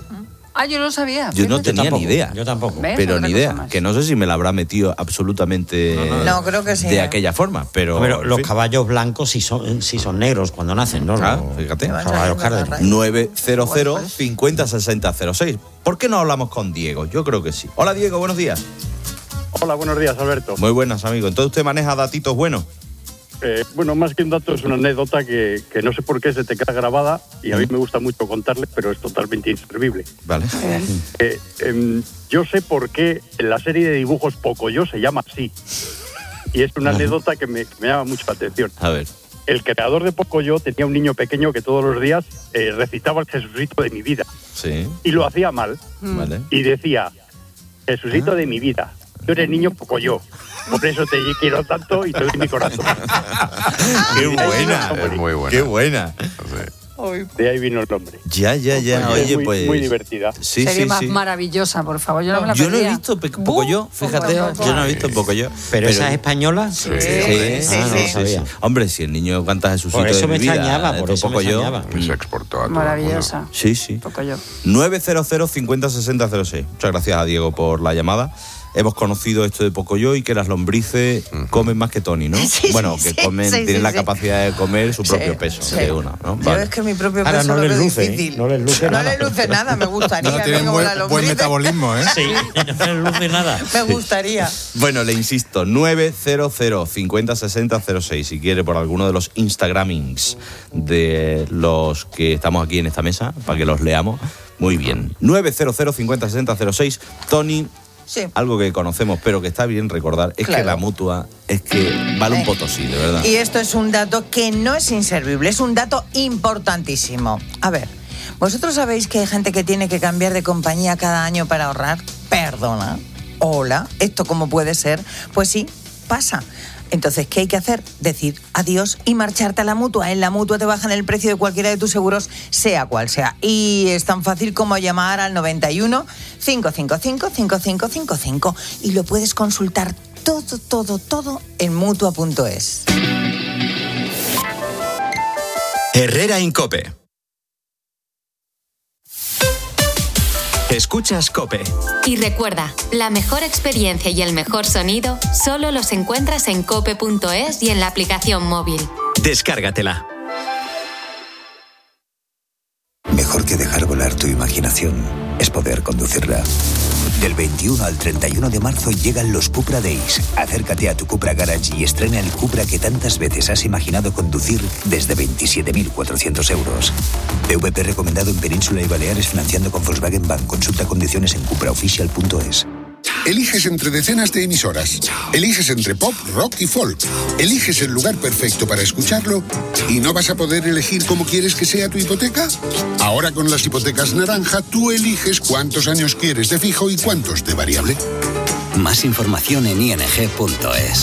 Ah, yo no lo sabía.
Yo no
Fíjate.
tenía ni idea.
Yo tampoco.
¿Ves?
Pero
Otra
ni
cosa
idea.
más.
Que no sé si me la habrá metido absolutamente
No, creo que sí,
de
¿eh?
aquella forma. Pero,
Pero
en
los
fin.
caballos blancos sí son, sí son negros cuando nacen, ¿no?
Ah,
Los
fíjate.
caballos Cárdenas.
nueve cero cero, cincuenta, sesenta, cero seis. ¿Por qué no hablamos con Diego? Yo creo que sí. Hola, Diego, buenos días.
Hola, buenos días, Alberto.
Muy buenas, amigo. Entonces usted maneja datitos buenos.
Eh, bueno, más que un dato, es una anécdota que, que no sé por qué se te queda grabada y a mí me gusta mucho contarle, pero es totalmente inservible.
Vale.
Eh, em, yo sé por qué en la serie de dibujos Pocoyo se llama así. Y es una anécdota que me, que me llama mucho la atención.
A ver.
El creador de Pocoyo tenía un niño pequeño que todos los días eh, recitaba el Jesucito de mi vida.
Sí.
Y lo hacía mal.
Vale.
Y decía, Jesucito de mi vida, tú eres niño Pocoyo. Por eso te quiero tanto y te doy mi corazón.
Qué buena.
Es muy buena.
Qué buena.
De ahí vino el nombre.
Ya, ya, ya.
Pues es
Oye,
muy,
pues.
muy divertida.
Sí,
Serie
sí,
más
sí.
maravillosa, por favor. Yo no me la
Yo no he
perdía.
visto pe- Pocoyo, fíjate, yo no he visto Pocoyo.
¿Pero esa es española?
Sí,
Sí,
sí,
sí,
ah, no
sí.
lo sabía. Hombre, si el niño canta Jesucito
Por eso
de
me
mi vida,
extrañaba, por
de
eso me
Pocoyo,
extrañaba.
Y se exportó a todo
Maravillosa.
el mundo.
Sí, sí.
Pocoyo.
nueve cero cero, cincuenta, sesenta, cero seis. Muchas gracias a Diego por la llamada. Hemos conocido esto de Pocoyo y que las lombrices comen más que Tony, ¿no?
Sí,
bueno,
sí,
que comen,
sí, sí,
tienen la
sí.
capacidad de comer su
Sí,
propio peso
sí.
de una, ¿no?
Yo
Vale.
es que mi propio
Ahora
peso
no
lo
les
veo
luce,
difícil.
¿eh? No les luce
No
nada.
les luce nada, me gustaría.
No
a mí
tienen
como
buen,
la
buen
lombriz.
metabolismo, ¿eh?
Sí, no les luce nada.
Me gustaría.
Bueno, le insisto, nueve cero cero, cincuenta, sesenta, cero seis. Si quiere, por alguno de los Instagramings de los que estamos aquí en esta mesa, para que los leamos. Muy bien. nueve cero cero, cincuenta, sesenta, cero seis. Tony,
Sí.
algo que conocemos, pero que está bien recordar, es
Claro.
que la mutua es que vale un
Eh.
potosí, de verdad.
Y esto es un dato que no es inservible, es un dato importantísimo. A ver, ¿vosotros sabéis que hay gente que tiene que cambiar de compañía cada año para ahorrar? Perdona. Hola, ¿esto cómo puede ser? Pues sí, pasa. Entonces, ¿qué hay que hacer? Decir adiós y marcharte a la Mutua. En la Mutua te bajan el precio de cualquiera de tus seguros, sea cual sea. Y es tan fácil como llamar al noventa y uno, cinco cinco cinco, cinco cinco cinco cinco y lo puedes consultar todo, todo, todo en Mutua punto es.
Herrera Incope. Escuchas Cope.
Y recuerda, la mejor experiencia y el mejor sonido solo los encuentras en cope punto es y en la aplicación móvil.
Descárgatela.
Mejor que dejar volar tu imaginación es poder conducirla. Del veintiuno al treinta y uno de marzo llegan los Cupra Days. Acércate a tu Cupra Garage y estrena el Cupra que tantas veces has imaginado conducir desde veintisiete mil cuatrocientos euros. P V P recomendado en Península y Baleares financiando con Volkswagen Bank. Consulta condiciones en cupra oficial punto es.
Eliges entre decenas de emisoras. Eliges entre pop, rock y folk. Eliges el lugar perfecto para escucharlo y no vas a poder elegir cómo quieres que sea tu hipoteca. Ahora con las hipotecas naranja, tú eliges cuántos años quieres de fijo y cuántos de variable.
Más información en i n g punto es.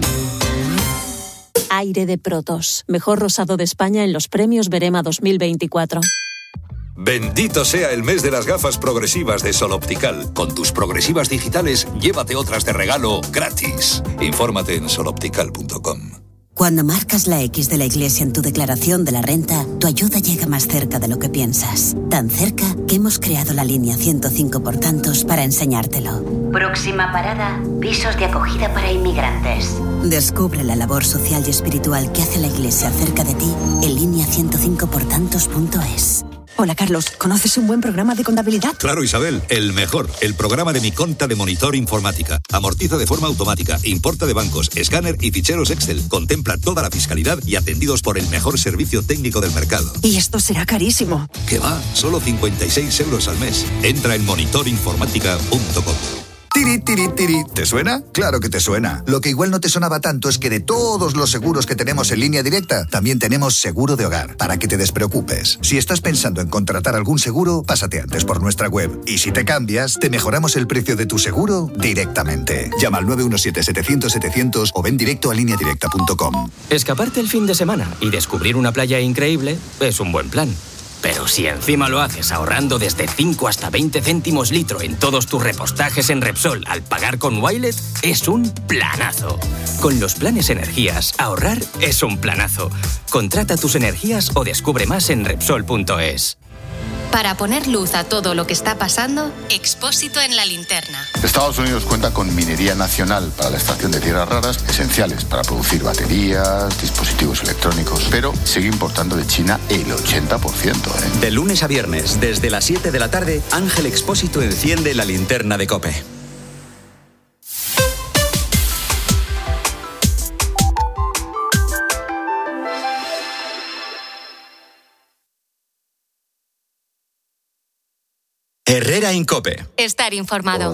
Aire de Protos, mejor rosado de España en los premios Berema dos mil veinticuatro.
Bendito sea el mes de las gafas progresivas de Sol Optical. Con tus progresivas digitales, llévate otras de regalo gratis. Infórmate en sol optical punto com.
Cuando marcas la X de la Iglesia en tu declaración de la renta, tu ayuda llega más cerca de lo que piensas. Tan cerca que hemos creado la línea ciento cinco por tantos para enseñártelo.
Próxima parada, pisos de acogida para inmigrantes.
Descubre la labor social y espiritual que hace la Iglesia cerca de ti en línea ciento cinco por tantos punto es.
Hola, Carlos. ¿Conoces un buen programa de contabilidad?
Claro, Isabel, el mejor. El programa de Mi Conta de Monitor Informática. Amortiza de forma automática, importa de bancos, escáner y ficheros Excel. Contempla toda la fiscalidad y atendidos por el mejor servicio técnico del mercado.
Y esto será carísimo.
¿Qué va? Solo cincuenta y seis euros al mes. Entra en monitor informática punto com.
Tiri, tiri, tiri. ¿Te suena? Claro que te suena. Lo que igual no te sonaba tanto es que de todos los seguros que tenemos en Línea Directa, también tenemos seguro de hogar, para que te despreocupes. Si estás pensando en contratar algún seguro, pásate antes por nuestra web. Y si te cambias, te mejoramos el precio de tu seguro directamente. Llama al nueve uno siete, setecientos, setecientos o ven directo a línea directa punto com.
Escaparte el fin de semana y descubrir una playa increíble es un buen plan. Pero si encima lo haces ahorrando desde cinco hasta veinte céntimos litro en todos tus repostajes en Repsol al pagar con Wilet, es un planazo. Con los planes energías, ahorrar es un planazo. Contrata tus energías o descubre más en Repsol punto es.
Para poner luz a todo lo que está pasando, Expósito en la linterna.
Estados Unidos cuenta con minería nacional para la extracción de tierras raras, esenciales para producir baterías, dispositivos electrónicos, pero sigue importando de China el ochenta por ciento. ¿eh?
De lunes a viernes, desde las siete de la tarde, Ángel Expósito enciende la linterna de COPE. Herrera en COPE.
Estar informado.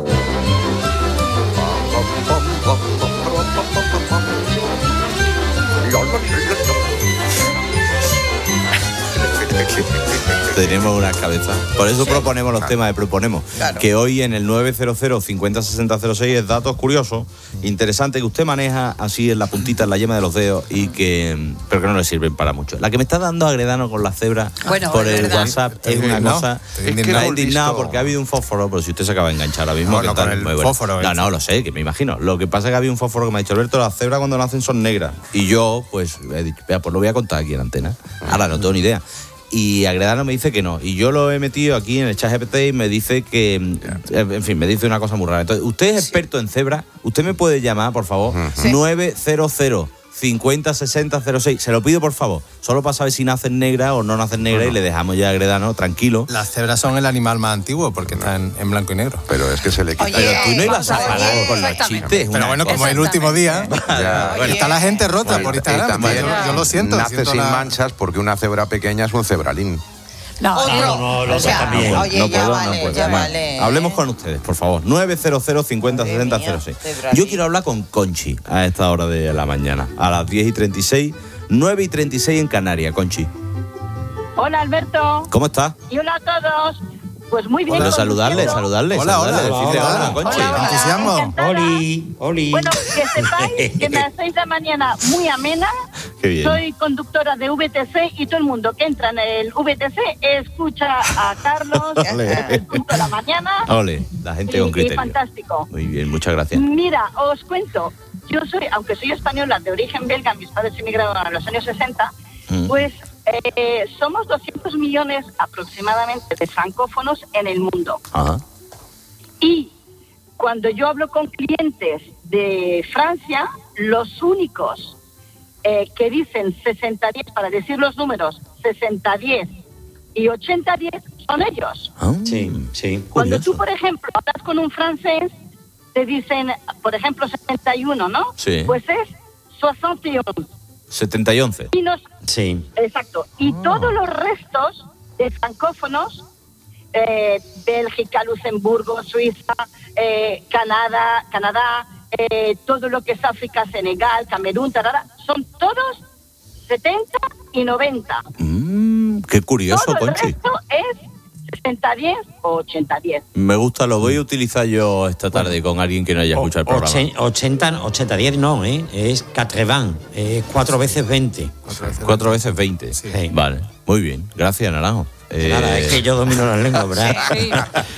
Tenemos una cabeza. Por eso sí. proponemos los temas de proponemos. Claro. Que hoy en el nueve cero cero, cincuenta sesenta cero seis es datos curiosos, interesantes, que usted maneja así en la puntita, en la yema de los dedos, y que pero que no le sirven para mucho. La que me está dando Agredano con la cebra bueno, por el verdad. WhatsApp es una cosa... Es que me ha indignado porque ha habido un fósforo, pero si usted se acaba de enganchar ahora mismo... No,
no,
que
con el bueno. fósforo.
No, no, lo sé, que me imagino. Lo que pasa es que ha habido un fósforo que me ha dicho Alberto, las cebras cuando nacen son negras. Y yo, pues, he dicho, vea, pues lo voy a contar aquí en antena. Ahora no tengo ni idea. Y Agredano me dice que no. Y yo lo he metido aquí en el chat G P T y me dice que... En fin, me dice una cosa muy rara. Entonces, usted es experto sí. en cebra. Usted me puede llamar, por favor, sí. nueve cero cero, cincuenta sesenta cero seis. Se lo pido, por favor. Solo para saber si nacen negras o no nacen negras, bueno. y le dejamos ya a Agredano tranquilo.
Las cebras son el animal más antiguo porque están en blanco y negro.
Pero es que se le quita.
Oye, pero tú no ibas a parar con los chistes.
Pero bueno, como el último día, ya, bueno, está la gente rota Oye, por Instagram.
También,
yo, yo lo siento.
Nace
siento
sin
la...
manchas porque una cebra pequeña es un cebralín.
No,
Otro.
no, no, lo
o sea,
también.
Oye,
no
ya
puedo,
vale,
no puedo.
ya
Bueno,
vale.
hablemos con ustedes, por favor. nueve cero cero, cincuenta sesenta cero seis. Yo quiero hablar con Conchi a esta hora de la mañana, a las diez y treinta y seis, nueve y treinta y seis en Canarias. Conchi.
Hola, Alberto.
¿Cómo estás?
Y hola a todos. Pues muy bien.
Pero saludarle, saludarle.
Hola,
saludarle,
hola,
decirle
hola,
hola, Conchi.
Hola, hola.
Entusiasmo.
Oli, oli.
Bueno, que sepáis que me hacéis la mañana muy amena.
Qué bien.
Soy conductora de V T C y todo el mundo que entra en el V T C escucha a Carlos el punto de la mañana.
Ole, la gente
y,
con criterio.
Y fantástico.
Muy bien, muchas gracias.
Mira, os cuento. Yo soy, aunque soy española de origen belga, mis padres emigraron en los años sesenta, mm. pues eh, somos doscientos millones aproximadamente de francófonos en el mundo.
Ajá.
Y cuando yo hablo con clientes de Francia, los únicos eh, que dicen sesenta diez, para decir los números, sesenta diez y ochenta diez son ellos.
Ah,
sí, sí.
Cuando tú, por ejemplo, hablas con un francés, te dicen, por ejemplo, setenta y uno, ¿no?
Sí.
Pues es sesenta y once.
setenta y once.
Y nos,
sí.
Exacto. Y oh. todos los restos de francófonos, eh, Bélgica, Luxemburgo, Suiza, eh, Canadá, Canadá, eh, todo lo que es África, Senegal, Camerún, tarara, son todos setenta y noventa.
Mm, qué curioso,
todo
Conchi.
El resto es sesenta diez o ochenta diez.
Me gusta, lo voy a utilizar yo esta tarde bueno, con alguien que no haya escuchado el programa.
ochenta, ochenta diez no, ¿eh? Es ochenta, es cuatro veces veinte.
cuatro veces veinte. Sí. Sí. Vale, muy bien. Gracias, Naranjo.
Eh... Nada, es que yo domino la lengua, ¿verdad?
Sí.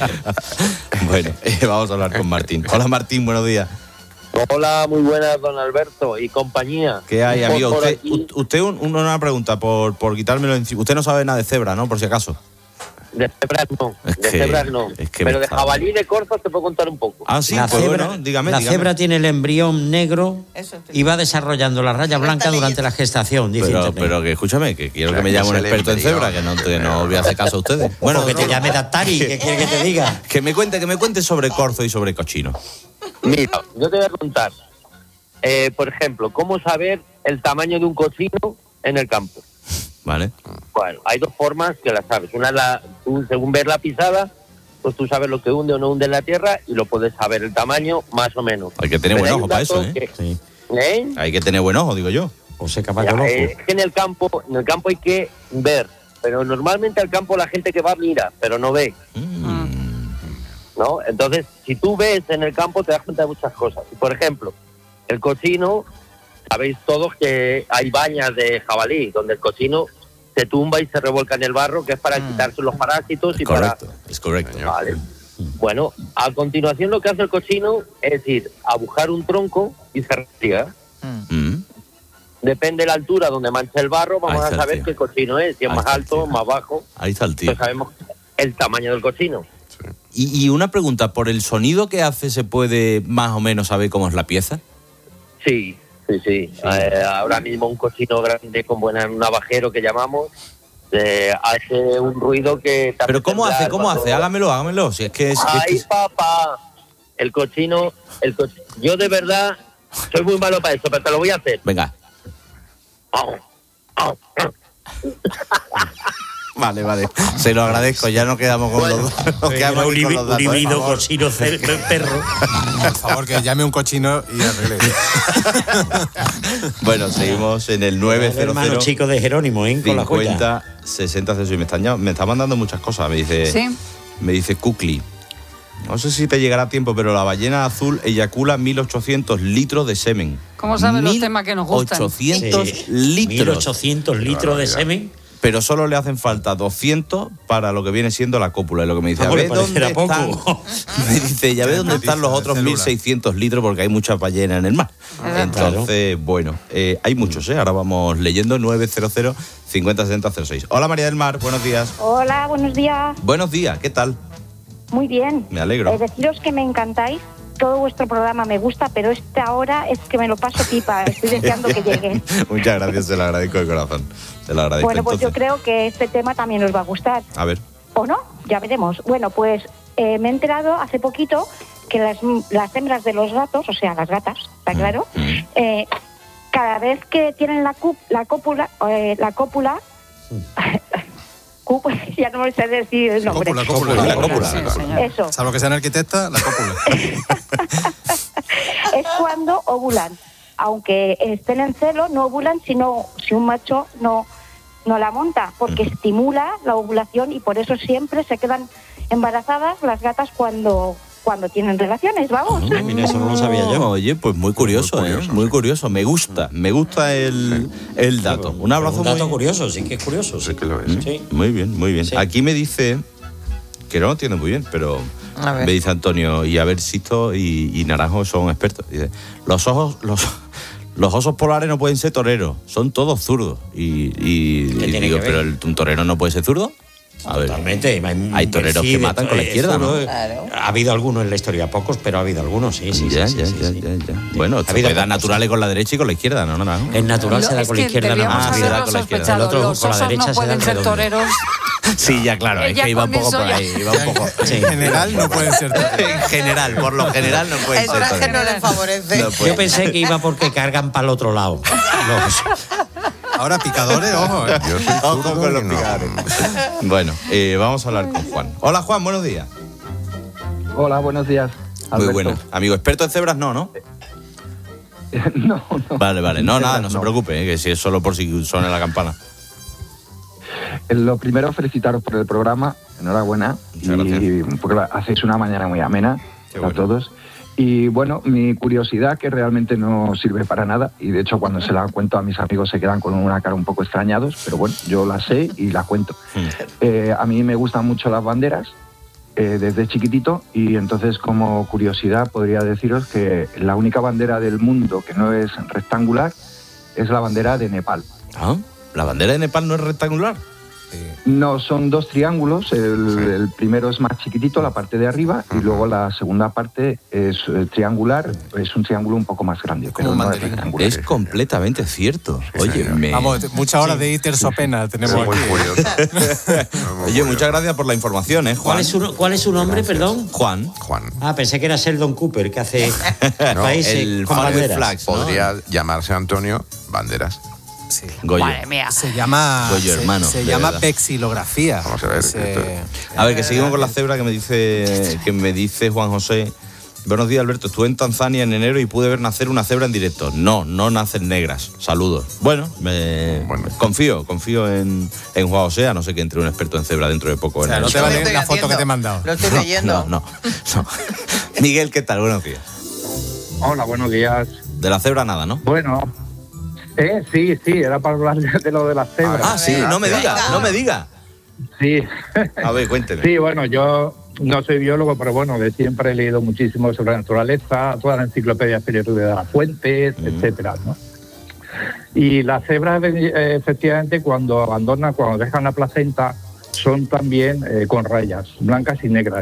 Bueno, eh, vamos a hablar con Martín. Hola, Martín, buenos días.
Hola, muy buenas, don Alberto y compañía.
¿Qué hay, amigo? Usted, usted un, una pregunta, por, por quitármelo encima. Usted no sabe nada de cebra, ¿no? Por si acaso.
De cebras no,
es
de
que,
cebras no.
Es que
pero de jabalí y de corzo te puedo contar un poco.
Ah, sí,
la
pues
cebra,
bueno, dígame,
la
dígame.
cebra tiene el embrión negro y va desarrollando la raya blanca durante la gestación, dice
pero,
Internet.
pero que escúchame, que quiero que me llame un experto en cebra, que no, que no voy a hacer caso a ustedes.
Bueno, que te llame Daktari, ¿qué quiere que te diga?
Que me cuente, que me cuente sobre corzo y sobre cochino.
Mira, yo te voy a contar, eh, por ejemplo, cómo saber el tamaño de un cochino en el campo.
Vale.
Bueno, hay dos formas que las sabes. Una es la, tú, según ver la pisada, pues tú sabes lo que hunde o no hunde en la tierra y lo puedes saber el tamaño más o menos.
Hay que tener
Pero
buen ojo para eso, ¿eh?
Que,
sí.
¿eh?
Hay que tener buen ojo, digo yo.
O sea, capaz
ya,
de ojo.
Es que en el campo, en el campo hay que ver, pero normalmente al campo la gente que va mira, pero no ve.
Mm.
¿No? Entonces, si tú ves en el campo te das cuenta de muchas cosas. Por ejemplo, el cochino, sabéis todos que hay bañas de jabalí, donde el cochino se tumba y se revuelca en el barro, que es para mm. quitarse los parásitos
es
y
correcto,
para...
es correcto.
Vale. Bueno, a continuación lo que hace el cochino es ir a buscar un tronco y se retira. Mm. Depende de la altura donde mancha el barro, vamos a saber qué cochino es, si es Ahí más alto, más bajo.
Ahí está el tío.
Pues sabemos, el tamaño del cochino.
Y, y una pregunta, ¿por el sonido que hace se puede más o menos saber cómo es la pieza?
Sí, sí, sí. sí. Eh, ahora mismo un cochino grande con buena un navajero que llamamos eh, hace un ruido que...
¿Pero cómo hace? ¿Cómo
cuando...
hace? Hágamelo, hágamelo. Si es que es,
¡Ay,
es que...
papá! El cochino, el cochino... Yo de verdad soy muy malo para eso, pero te lo voy a hacer.
Venga.
Oh, oh, oh.
Vale, vale. Se lo agradezco. Ya nos quedamos con bueno, los dos. Nos quedamos
un,
con los datos,
un híbrido
¿eh?
cochino perro.
Por favor, que llame un cochino y arregle.
Bueno, seguimos en el nueve cero cero.
Hermano chico de Jerónimo, ¿eh? Con la
cincuenta sesenta cero seis. Me están, me está mandando muchas cosas. Me dice,
¿sí?
Me dice Kukli. No sé si te llegará a tiempo, pero la ballena azul eyacula mil ochocientos litros de semen.
¿Cómo sabes los temas que nos gustan?
ochocientos
sí.
litros.
mil ochocientos litros de semen.
Pero solo le hacen falta doscientos para lo que viene siendo la cópula. Y lo que me dice,
ah,
a ver dónde
poco.
están, me dice, ya ve dónde están los otros mil seiscientos litros, porque hay muchas ballenas en el mar. Entonces, claro. bueno, eh, hay muchos, ¿eh? Ahora vamos leyendo nueve cero cero cincuenta sesenta cero seis. Hola, María del Mar, buenos días.
Hola, buenos días.
Buenos días, ¿qué tal?
Muy bien.
Me alegro.
Eh, deciros que me encantáis. Todo vuestro programa me gusta, pero esta hora es que me lo paso pipa. Estoy deseando que llegue.
Muchas gracias, te lo agradezco de corazón. Te lo agradezco.
Bueno, pues
entonces.
yo creo que este tema también os va a gustar.
A ver.
¿O no? Ya veremos. Bueno, pues eh, me he enterado hace poquito que las, las hembras de los gatos, o sea, las gatas, ¿está claro? Mm. Eh, cada vez que tienen la, cup, la cópula, eh, la cópula... ya no me sé decir el nombre.
Cópula, cópula, la cópula.
Sí, eso.
Salvo que sean arquitectas, la cópula.
Es cuando ovulan. Aunque estén en celo, no ovulan sino si un macho no, no la monta, porque uh-huh. estimula la ovulación y por eso siempre se quedan embarazadas las gatas cuando... cuando tienen relaciones, vamos.
Oh, mira, eso no lo sabía yo.
Oye, pues muy curioso, muy curioso, ¿eh? Muy curioso. Me gusta, me gusta el, el dato. Un abrazo.
Un dato
muy...
curioso, sí que es curioso. Sí,
sí que lo es.
Sí.
Muy bien, muy bien. Sí. Aquí me dice, que no lo entiendo muy bien, pero me dice Antonio, y a ver, Sisto y, y Naranjo son expertos. Dice, los ojos, los, los osos polares no pueden ser toreros, son todos zurdos. Y, y, y digo, pero el, un torero no puede ser zurdo. A ver,
totalmente. Hay,
hay toreros que matan con la izquierda, ¿no?
Claro.
Ha habido algunos en la historia, pocos, pero ha habido algunos, sí, sí.
Ya,
sí,
ya,
sí,
ya,
sí,
ya,
sí.
ya. Bueno, se puede dar naturales con la derecha y con la izquierda, ¿no? no, no.
Es natural, se da con la izquierda, no.
Ah, se da con la izquierda.
El otro los con la derecha no pueden ser toreros.
Sí, ya, claro, es que iba un poco por ahí. Iba un poco,
sí. En general no pueden ser toreros.
En general, por lo general no pueden ser toreros.
El traje no les favorece.
No
Yo pensé que iba porque cargan para el otro lado. Los...
Ahora picadores, ojo. ¿eh?
Yo soy
ojo con los picadores. Bueno, eh, vamos a hablar con Juan. Hola, Juan, buenos días.
Hola, buenos días.
Alberto. Muy bueno. Amigo, experto en cebras, no, ¿no?
no, no.
Vale, vale. No, nada, no se preocupe, eh, que si es solo por si suena la campana.
Lo primero, felicitaros por el programa. Enhorabuena.
Muchas
y
gracias.
porque hacéis una mañana muy amena
Qué
a
bueno.
todos. Y bueno, mi curiosidad, que realmente no sirve para nada, y de hecho cuando se la cuento a mis amigos se quedan con una cara un poco extrañados, pero bueno, yo la sé y la cuento. Eh, a mí me gustan mucho las banderas, eh, desde chiquitito, y entonces como curiosidad podría deciros que la única bandera del mundo que no es rectangular es la bandera de Nepal.
¿Ah? ¿La bandera de Nepal no es rectangular?
No, son dos triángulos. El, sí. el primero es más chiquitito, la parte de arriba, uh-huh. y luego la segunda parte es eh, triangular, es un triángulo un poco más grande, pero no es rectangular.
Es completamente cierto.
Sí,
Oye, me...
Vamos, muchas horas sí. de terciopena tenemos
sí,
aquí.
Oye, muchas gracias por la información, ¿eh, Juan?
¿Cuál es su, cuál es su nombre,
gracias.
perdón?
Juan.
Juan.
Ah, pensé que era Sheldon Cooper, que hace no, países
el
con banderas.
Flags, ¿no?
Podría llamarse Antonio Banderas.
Sí.
Goyo.
Madre mía.
Se llama,
Goyo,
se,
hermano,
se llama
verdad.
vexilografía.
Vamos a ver.
Se...
A ver, que seguimos con la cebra que me dice que me dice Juan José. Buenos días, Alberto. Estuve en Tanzania en enero y pude ver nacer una cebra en directo. No, no nacen negras. Saludos. Bueno, me bueno. confío, confío en, en Juan José, a no ser que entre un experto en cebra dentro de poco.
O sea,
en
no
el...
te vale la foto que te he mandado.
Lo estoy leyendo.
No, no, no. Miguel, ¿qué tal? Buenos días.
Hola, buenos días.
De la cebra nada, ¿no?
Bueno, eh, sí, sí, era para hablar de lo de las cebras.
Ah, sí, no me diga, no me diga.
Sí.
A ver, cuénteme.
Sí, bueno, yo no soy biólogo, pero bueno, de siempre he leído muchísimo sobre la naturaleza, toda la enciclopedia de las fuentes, mm. etcétera, ¿no? Y las cebras, efectivamente, cuando abandonan, cuando dejan la placenta, son también eh, con rayas, blancas y negras.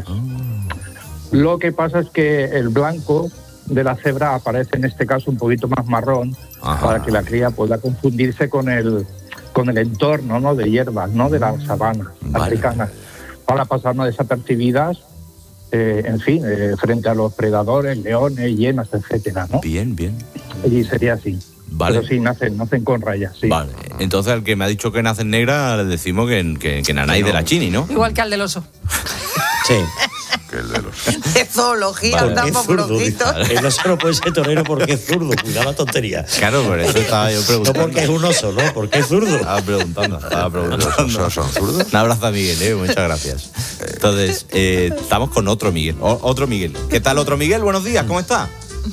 Lo que pasa es que el blanco de la cebra aparece en este caso un poquito más marrón, Ajá. para que la cría pueda confundirse con el con el entorno, ¿no?, de hierbas, ¿no?, de las sabanas vale. africanas, para pasar desapercibidas, eh, en fin, eh, frente a los predadores, leones, hienas, etcétera, ¿no?
Bien, bien.
Y sería así.
Vale.
Pero sí, nacen, nacen con rayas, sí.
Vale. Entonces al que me ha dicho que nacen negras, le decimos que, que, que nanay no. de la chini, ¿no?
Igual que al del oso.
Sí.
Que el de los...
De zoología,
vale.
andamos flojitos.
El oso no puede ser torero porque es zurdo, cuidado la tontería.
Claro, por eso estaba yo preguntando.
No porque es un oso, ¿no? Porque es zurdo.
Estaba preguntando, estaba preguntando.
¿Los osos son zurdos?
Un abrazo a Miguel, ¿eh? Muchas gracias. Entonces, eh, estamos con otro Miguel. O, otro Miguel. ¿Qué tal, otro Miguel? Buenos días, ¿cómo está?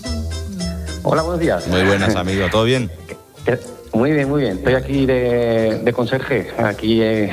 Hola, buenos días.
Muy buenas, amigo. ¿Todo bien?
Muy bien, muy bien. Estoy aquí de, de conserje, aquí eh,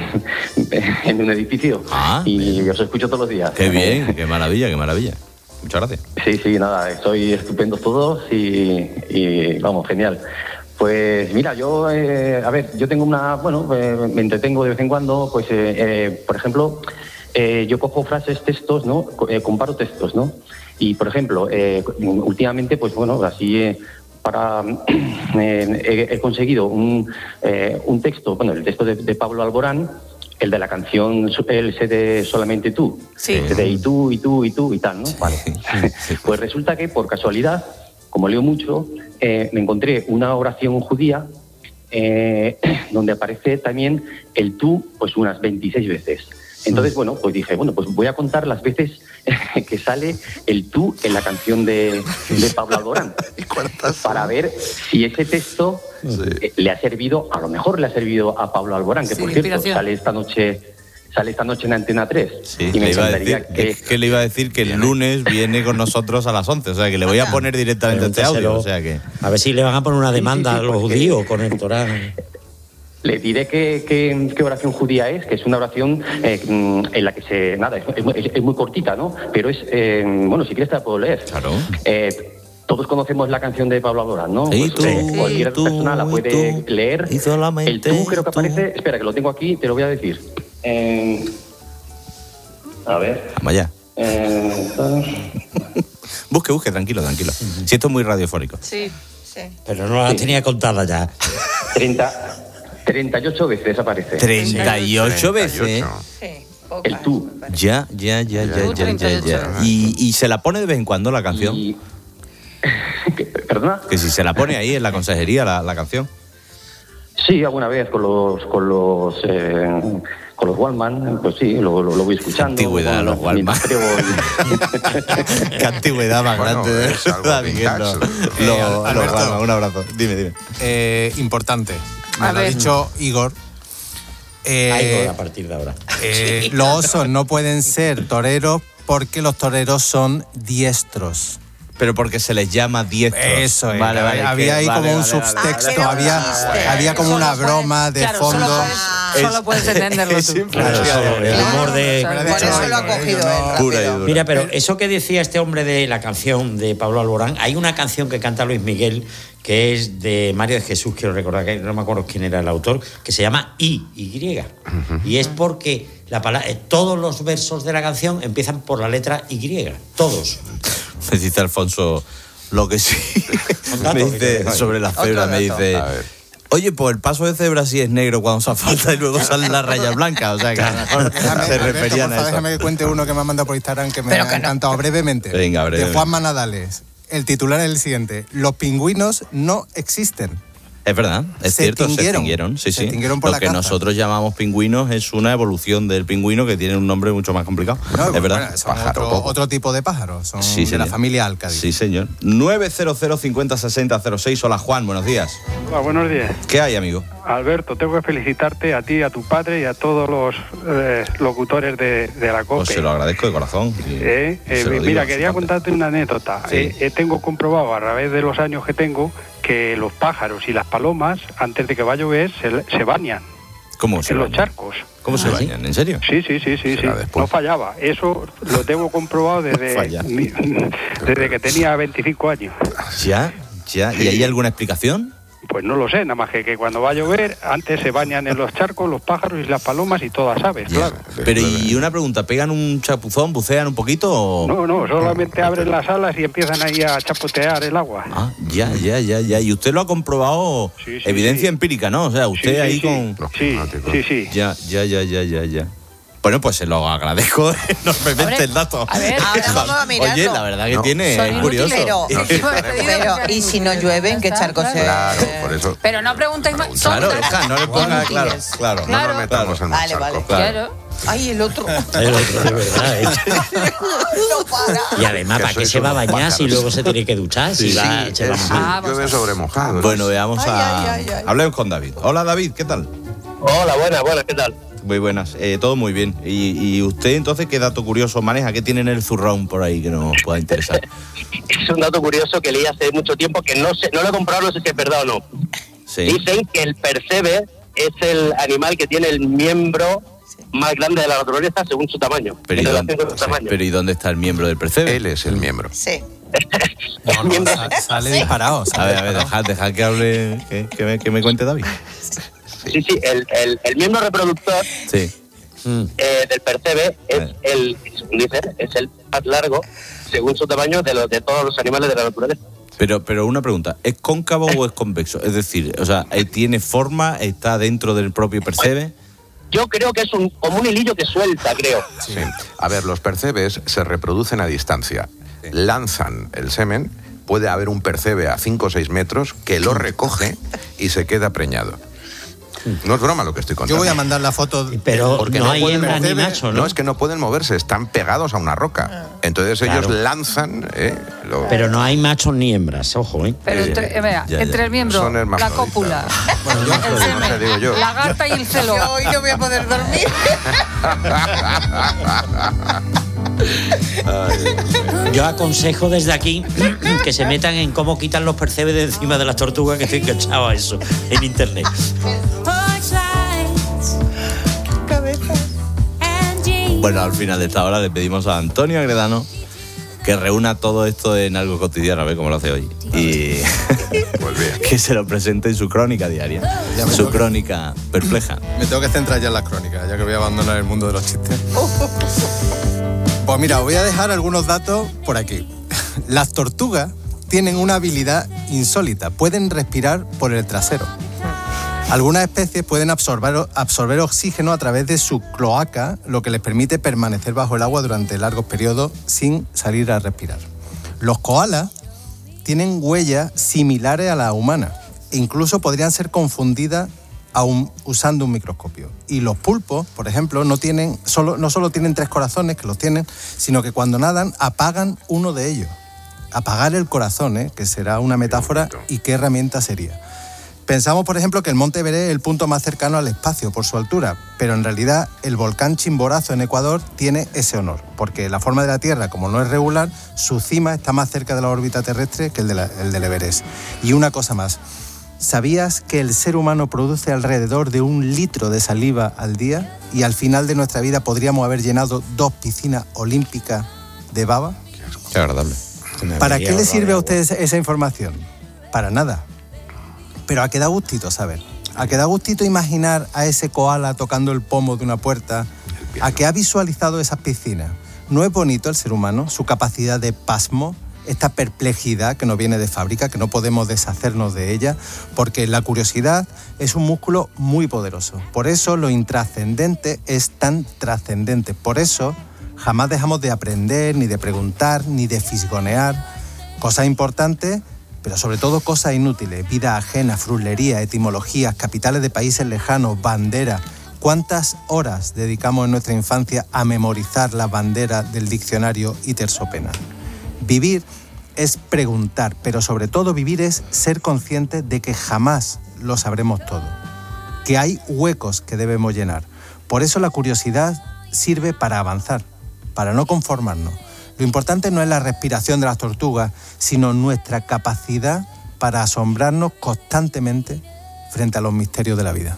en un edificio. Ah, y bien. Os escucho todos los días.
Qué bien, qué maravilla, qué maravilla. Muchas gracias.
Sí, sí, nada, estoy estupendos todos y, y vamos, genial. Pues mira, yo, eh, a ver, yo tengo una, bueno, eh, me entretengo de vez en cuando, pues, eh, eh, por ejemplo, eh, yo cojo frases, textos, ¿no? Eh, comparo textos, ¿no? Y, por ejemplo, eh, últimamente, pues bueno, así... Eh, para eh, he, he conseguido un, eh, un texto, bueno, el texto de, de Pablo Alborán, el de la canción El sé de solamente tú,
sí.
el de y tú, y tú, y tú, y tal, ¿no? Sí. Vale. Pues resulta que, por casualidad, como leo mucho, eh, me encontré una oración judía eh, donde aparece también el tú, pues unas veintiséis veces. Entonces, bueno, pues dije, bueno, pues voy a contar las veces que sale el tú en la canción de, de Pablo Alborán, para ver si ese texto sí. eh, le ha servido, a lo mejor le ha servido a Pablo Alborán, que sí, por cierto sale esta noche sale esta noche en Antena tres.
Sí,
y me
le iba a
encantaría
decir,
que...
es que le iba a decir que el lunes viene con nosotros a las once, o sea que le voy a poner directamente este audio, o sea que...
A ver si le van a poner una demanda sí, sí, sí, a los judíos con el Torán.
Le diré qué, qué, qué oración judía es, que es una oración eh, en la que se... Nada, es, es, es muy cortita, ¿no? Pero es... Eh, bueno, si quieres te la puedo leer.
Claro.
Eh, todos conocemos la canción de Pablo Alborán, ¿no?
Sí,
Pues,
tú,
eh, cualquier
y tú,
persona la puede
tú,
leer.
Y solamente
el tú creo que
tú.
aparece... Espera, que lo tengo aquí, te lo voy a decir. Eh, a ver...
Vamos allá.
Eh,
busque, busque, tranquilo, tranquilo. Si esto es muy radiofónico.
Sí, sí.
Pero no la sí. tenía contada ya.
treinta... treinta y ocho veces aparece.
¿treinta y ocho veces?
Sí. El tú.
Ya, ya, ya, ya, ya, ya, ya. ¿Y, ¿Y se la pone de vez en cuando la canción?
Y... ¿Perdona?
Que si se la pone ahí en la consejería la, la canción.
Sí, alguna vez con los con los eh, con los Wallman, pues sí, lo, lo, lo voy escuchando.
Qué antigüedad, los Wallman. Qué antigüedad más bueno, grande. Es algo Miguel, lo,
eh,
lo, Alberto, lo, un abrazo. Dime, dime.
Eh, importante. Me a lo ver. ha dicho Igor.
Eh, Igor a partir de ahora.
Eh, sí. Los osos no pueden ser toreros porque los toreros son diestros.
Pero porque se les llama diestros.
Eso es.
Vale, vale,
había ahí
vale,
como
vale,
un
vale,
subtexto,
vale,
había,
vale,
había como una broma de
claro,
fondo.
Solo puedes, solo puedes entenderlo
es,
tú.
es
claro, claro, el humor de...
Por eso lo ha cogido él.
Pura y dura.
Mira, pero eso que decía este hombre de la canción de Pablo Alborán, hay una canción que canta Luis Miguel que es de Mario de Jesús, quiero recordar, que no me acuerdo quién era el autor, que se llama I, Y. Uh-huh. Y es porque la palabra, eh, todos los versos de la canción empiezan por la letra Y. Todos.
Me dice Alfonso lo que sí. Me dice sobre la cebra, me dice... Oye, pues el paso de cebra sí es negro cuando se falta y luego salen las rayas blancas. O sea, que a lo mejor
déjame,
se referían a eso.
Déjame que cuente uno que me ha mandado por Instagram que me
Pero
ha
que
encantado
no.
brevemente.
Venga, brevemente.
De Juan Manadales. El titular es el siguiente. Los pingüinos no existen.
Es verdad, es
se
cierto,
extinguieron.
se extinguieron. Sí,
se
sí.
extinguieron por
Lo
la
que
caza.
nosotros llamamos pingüinos es una evolución del pingüino que tiene un nombre mucho más complicado.
No,
es
bueno,
verdad.
Son otro, otro tipo de pájaros. Son
sí,
de la familia Alcadi.
Sí, señor. nueve cero cero cincuenta sesenta cero seis. Hola, Juan, buenos días.
Hola, buenos días.
¿Qué hay, amigo?
Alberto, tengo que felicitarte a ti, a tu padre y a todos los eh, locutores de, de la COPE.
Pues se lo agradezco de corazón. Sí.
Eh, eh, mira, quería bastante. contarte una anécdota. Sí. Eh, eh, tengo comprobado a través de los años que tengo que los pájaros y las palomas, antes de que vaya a llover, se, se bañan.
¿Cómo se
En
bañan?
los charcos.
¿Cómo se
¿Ah,
bañan? ¿En serio?
Sí, sí, sí, sí, sí. No fallaba. Eso lo tengo comprobado desde, mi, desde que tenía veinticinco años.
¿Ya? ¿Ya? ¿Y hay alguna explicación?
Pues no lo sé, nada más que, que cuando va a llover, antes se bañan en los charcos los pájaros y las palomas y todas aves, claro.
Pero y una pregunta, ¿pegan un chapuzón, bucean un poquito o...?
No, no, solamente abren las alas y empiezan ahí a chapotear el agua.
Ah, ya, ya, ya, ya. Y usted lo ha comprobado,
Sí, sí,
evidencia
sí.
empírica, ¿no? O sea, usted
Sí, sí,
ahí
sí.
con...
Sí, sí, sí.
Ya, ya, ya, ya, ya, ya. Bueno, pues se lo agradezco enormemente
Hombre,
el dato.
a ver, ahora vamos a mirarlo.
Oye, la verdad que
No.
tiene,
Son
es curioso.
Pero, pero, ¿y si no llueve, en qué charco se...?
Claro, por eso.
Pero no preguntéis más. son
Claro,
útiles.
hija, no le ponga, claro,
Útiles.
claro.
Claro.
No nos metamos en un
Vale,
charco.
vale.
Claro.
Ay, el otro.
El otro, de verdad. ¿eh?
No para.
Y además,
Que
¿para qué
sois
se va a
unos
bañar si
pájaros.
luego se tiene que duchar? Si
Sí,
va,
sí,
se va a
es-
mojar.
llueve sobre mojado.
Bueno, veamos a...
Ay, ay, ay.
Hablemos con David. Hola, David, ¿qué tal?
Hola, buenas, buenas, ¿qué tal?
Muy buenas, eh, todo muy bien. Y, y usted entonces, ¿qué dato curioso maneja? ¿Qué tiene en el zurrón por ahí que nos pueda interesar?
Es un dato curioso que leí hace mucho tiempo que no sé, no lo he comprobado, no sé si es verdad o no.
Sí.
Dicen que el percebe es el animal que tiene el miembro más grande de la naturaleza según su tamaño.
Pero,
en
¿y
relación
dónde,
con su tamaño.
pero ¿y dónde está el miembro del percebe?
Él es el miembro.
Sí.
No, no, sa- sale disparado.
A
sale
ver, a ver,
disparado.
dejad, dejad que hable, que, que me, que me cuente David.
Sí, sí, el, el, el miembro reproductor
Sí.
eh, del percebe es el, según dicen, es el más largo según su tamaño de, los, de todos los animales de la naturaleza.
Pero, pero una pregunta, ¿es cóncavo o es convexo? Es decir, o sea, eh, ¿tiene forma? ¿Está dentro del propio percebe?
Yo creo que es un, como un hilillo que suelta, creo.
Sí. A ver, los percebes se reproducen a distancia. Lanzan el semen, puede haber un percebe a cinco o seis metros que lo recoge y se queda preñado. No es broma lo que estoy contando.
Yo voy a mandar la foto.
Pero
Porque
no, hay
pueden
hembra ni
percebe-
macho, ¿no?
No, es que no pueden moverse, están pegados a una roca. Entonces ellos
Claro.
lanzan... eh, lo-
Pero no hay machos ni hembras, ojo, ¿eh?
Pero entre, eh, vea,
Ya, ya.
entre el miembro,
Son
la
hermafroditas.
cópula,
Bueno, yo-
el
no sé,
semen,
digo yo.
la gata y el celo.
Yo hoy no voy a poder dormir.
Yo aconsejo desde aquí que se metan en cómo quitan los percebes de encima de las tortugas, que estoy enganchado a eso en internet.
Bueno, al final de esta hora le pedimos a Antonio Agredano que reúna todo esto en algo cotidiano, a ver cómo lo hace hoy. Y que se lo presente en su crónica diaria,
Ya me
su
toca.
crónica perpleja.
Me tengo que centrar ya en las crónicas, ya que voy a abandonar el mundo de los chistes. Pues mira, os voy a dejar algunos datos por aquí. Las tortugas tienen una habilidad insólita, pueden respirar por el trasero. Algunas especies pueden absorber, absorber oxígeno a través de su cloaca, lo que les permite permanecer bajo el agua durante largos periodos sin salir a respirar. Los koalas tienen huellas similares a la humana, e incluso podrían ser confundidas aún usando un microscopio. Y los pulpos, por ejemplo, no, tienen, solo, no solo tienen tres corazones, que los tienen, sino que cuando nadan apagan uno de ellos. Apagar el corazón, ¿eh? Que será una metáfora, y qué herramienta sería. Pensamos, por ejemplo, que el Monte Everest es el punto más cercano al espacio por su altura, pero en realidad el volcán Chimborazo en Ecuador tiene ese honor, porque la forma de la Tierra, como no es regular, su cima está más cerca de la órbita terrestre que el, de la, el del Everest. Y una cosa más, ¿sabías que el ser humano produce alrededor de un litro de saliva al día y al final de nuestra vida podríamos haber llenado dos piscinas olímpicas de baba?
Qué agradable.
¿Para qué le sirve a usted esa, esa información? Para nada. Pero a qué da gustito saber. A qué da gustito imaginar a ese koala tocando el pomo de una puerta. A que ha visualizado esas piscinas. ¿No es bonito el ser humano? Su capacidad de pasmo, esta perplejidad que nos viene de fábrica, que no podemos deshacernos de ella, porque la curiosidad es un músculo muy poderoso. Por eso lo intrascendente es tan trascendente. Por eso jamás dejamos de aprender, ni de preguntar, ni de fisgonear. Cosas importantes, pero sobre todo cosas inútiles. Vida ajena, fruslería, etimologías, capitales de países lejanos, banderas. ¿Cuántas horas dedicamos en nuestra infancia a memorizar las banderas del diccionario y tersopenal? Vivir es preguntar, pero sobre todo vivir es ser consciente de que jamás lo sabremos todo, que hay huecos que debemos llenar. Por eso la curiosidad sirve para avanzar, para no conformarnos. Lo importante no es la respiración de las tortugas, sino nuestra capacidad para asombrarnos constantemente frente a los misterios de la vida.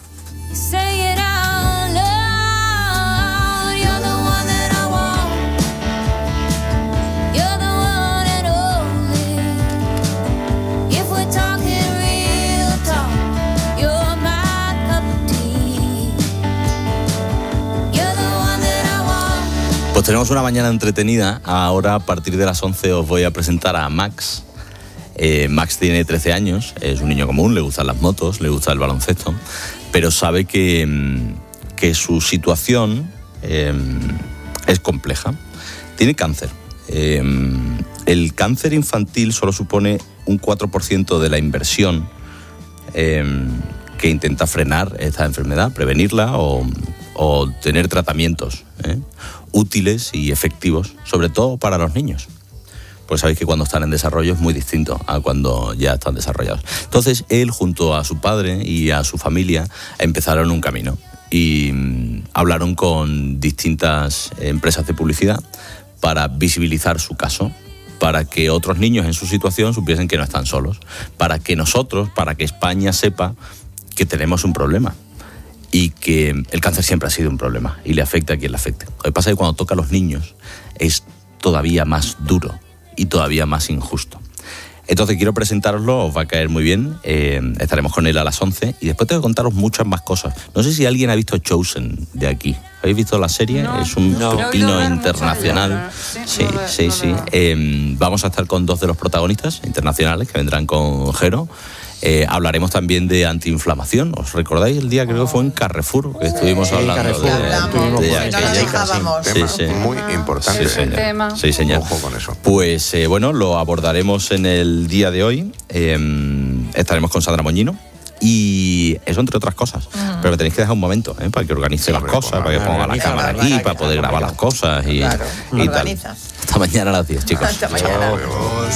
Pues tenemos una mañana entretenida. Ahora, a partir de las once, os voy a presentar a Max. Eh, Max tiene trece años, es un niño común, le gustan las motos, le gusta el baloncesto, pero sabe que, que su situación eh, es compleja. Tiene cáncer. Eh, el cáncer infantil solo supone un cuatro por ciento de la inversión eh, que intenta frenar esta enfermedad, prevenirla o, o tener tratamientos eh, útiles y efectivos, sobre todo para los niños. Pues sabéis que cuando están en desarrollo es muy distinto a cuando ya están desarrollados. Entonces él, junto a su padre y a su familia, empezaron un camino y mmm, hablaron con distintas empresas de publicidad para visibilizar su caso, para que otros niños en su situación supiesen que no están solos, para que nosotros, para que España sepa que tenemos un problema y que el cáncer siempre ha sido un problema y le afecta a quien le afecte. Lo que pasa es que cuando toca a los niños es todavía más duro y todavía más injusto. Entonces quiero presentaroslo, os va a caer muy bien, eh, estaremos con él a las once y después tengo que contaros muchas más cosas. No sé si alguien ha visto Chosen de aquí. ¿Habéis visto la serie? No, es un no. pepino internacional. Sí, sí, sí. Eh, vamos a estar con dos de los protagonistas internacionales que vendrán con Jero. Eh, hablaremos también de antiinflamación. ¿Os recordáis el día, creo que fue en Carrefour, que estuvimos sí, hablando
Carrefour,
de,
hablamos,
de, de,
de, de, de dejábamos.
Sí, sí.
Muy importante.
Sí, señor.
Tema.
Sí, señor.
Ojo con eso.
Pues eh, bueno, lo abordaremos en el día de hoy. Eh, estaremos con Sandra Moñino. Y eso entre otras cosas. Uh-huh. Pero me tenéis que dejar un momento ¿eh? para que organice sí, las cosas, para que ponga la cámara aquí, para poder grabar las cosas y,
claro.
y tal. Hasta mañana a las diez, chicos.
Hasta mañana.
Adiós.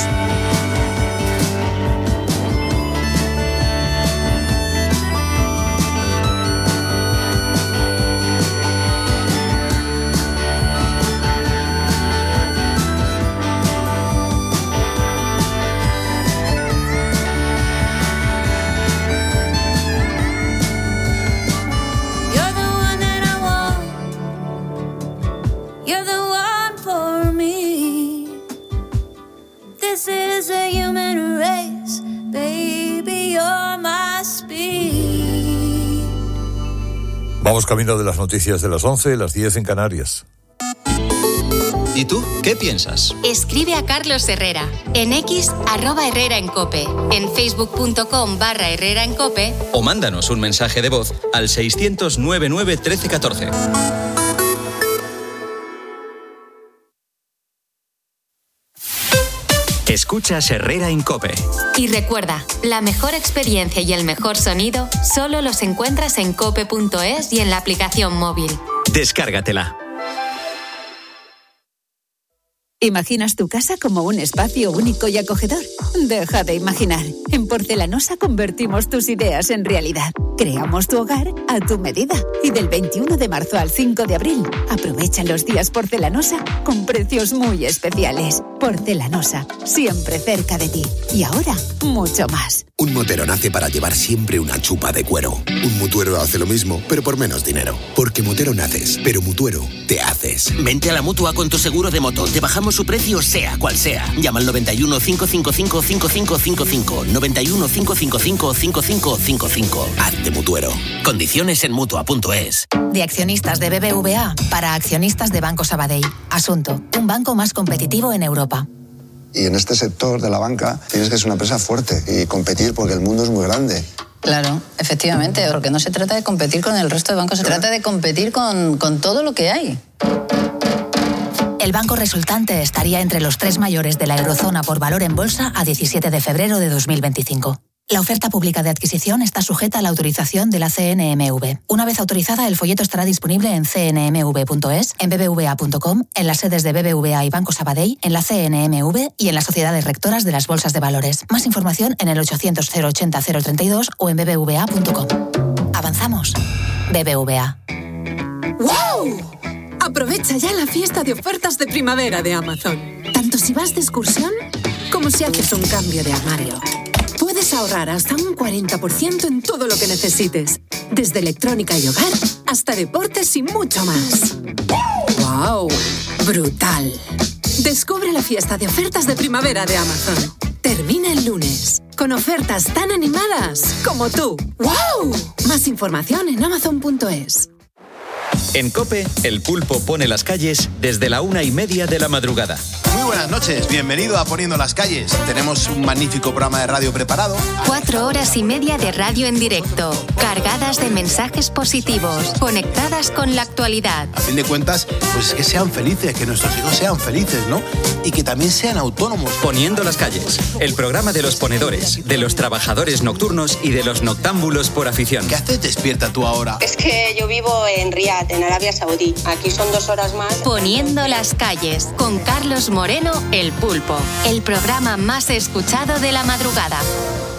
Vamos camino de las noticias de las once, las diez en Canarias.
¿Y tú qué piensas?
Escribe a Carlos Herrera en X, arroba Herrera en Cope, en facebook.com barra Herrera en Cope
o mándanos un mensaje de voz al seiscientos noventa y nueve trece catorce. Escuchas Herrera en Cope.
Y recuerda, la mejor experiencia y el mejor sonido solo los encuentras en cope punto es y en la aplicación móvil.
Descárgatela.
¿Imaginas tu casa como un espacio único y acogedor? Deja de imaginar. En Porcelanosa convertimos tus ideas en realidad. Creamos tu hogar a tu medida. Y del veintiuno de marzo al cinco de abril, aprovecha los días Porcelanosa con precios muy especiales. Porcelanosa, siempre cerca de ti. Y ahora, mucho más.
Un motero nace para llevar siempre una chupa de cuero. Un mutuero hace lo mismo, pero por menos dinero. Porque motero naces, pero mutuero te haces.
Vente a la Mutua con tu seguro de moto. Te bajamos su precio sea cual sea. Llama al noventa y uno, cinco cinco cinco, cinco cinco cinco cinco. noventa y uno, cinco cinco cinco, cinco cinco cinco cinco. Hazte mutuero. Condiciones en mutua punto es.
De accionistas de B B V A para accionistas de Banco Sabadell. Asunto: un banco más competitivo en Europa.
Y en este sector de la banca tienes que ser una empresa fuerte y competir porque el mundo es muy grande.
Claro, efectivamente, porque no se trata de competir con el resto de bancos, se trata de competir con, con todo lo que hay.
El banco resultante estaría entre los tres mayores de la eurozona por valor en bolsa a diecisiete de febrero de dos mil veinticinco. La oferta pública de adquisición está sujeta a la autorización de la C N M V. Una vez autorizada, el folleto estará disponible en c n m v punto es, en b b v a punto com, en las sedes de B B V A y Banco Sabadell, en la C N M V y en las sociedades rectoras de las bolsas de valores. Más información en el ochocientos, cero ochenta, cero treinta y dos o en b b v a punto com. Avanzamos. B B V A.
¡Wow! Aprovecha ya la fiesta de ofertas de primavera de Amazon. Tanto si vas de excursión como si haces un cambio de armario. Puedes ahorrar hasta un cuarenta por ciento en todo lo que necesites. Desde electrónica y hogar hasta deportes y mucho más. ¡Wow! ¡Brutal! Descubre la fiesta de ofertas de primavera de Amazon. Termina el lunes con ofertas tan animadas como tú. ¡Wow! Más información en amazon punto es.
En COPE, El Pulpo pone las calles desde la una y media de la madrugada.
Muy buenas noches, bienvenido a Poniendo las calles. Tenemos un magnífico programa de radio preparado.
Cuatro horas y media de radio en directo, cargadas de mensajes positivos, conectadas con la actualidad.
A fin de cuentas, pues que sean felices, que nuestros hijos sean felices, ¿no? Y que también sean autónomos.
Poniendo las calles, el programa de los ponedores, de los trabajadores nocturnos y de los noctámbulos por afición.
¿Qué haces despierta tú ahora?
Es que yo vivo en Riad, en Arabia Saudí. Aquí son dos horas más.
Poniendo las calles, con Carlos Moreno, El Pulpo. El programa más escuchado de la madrugada.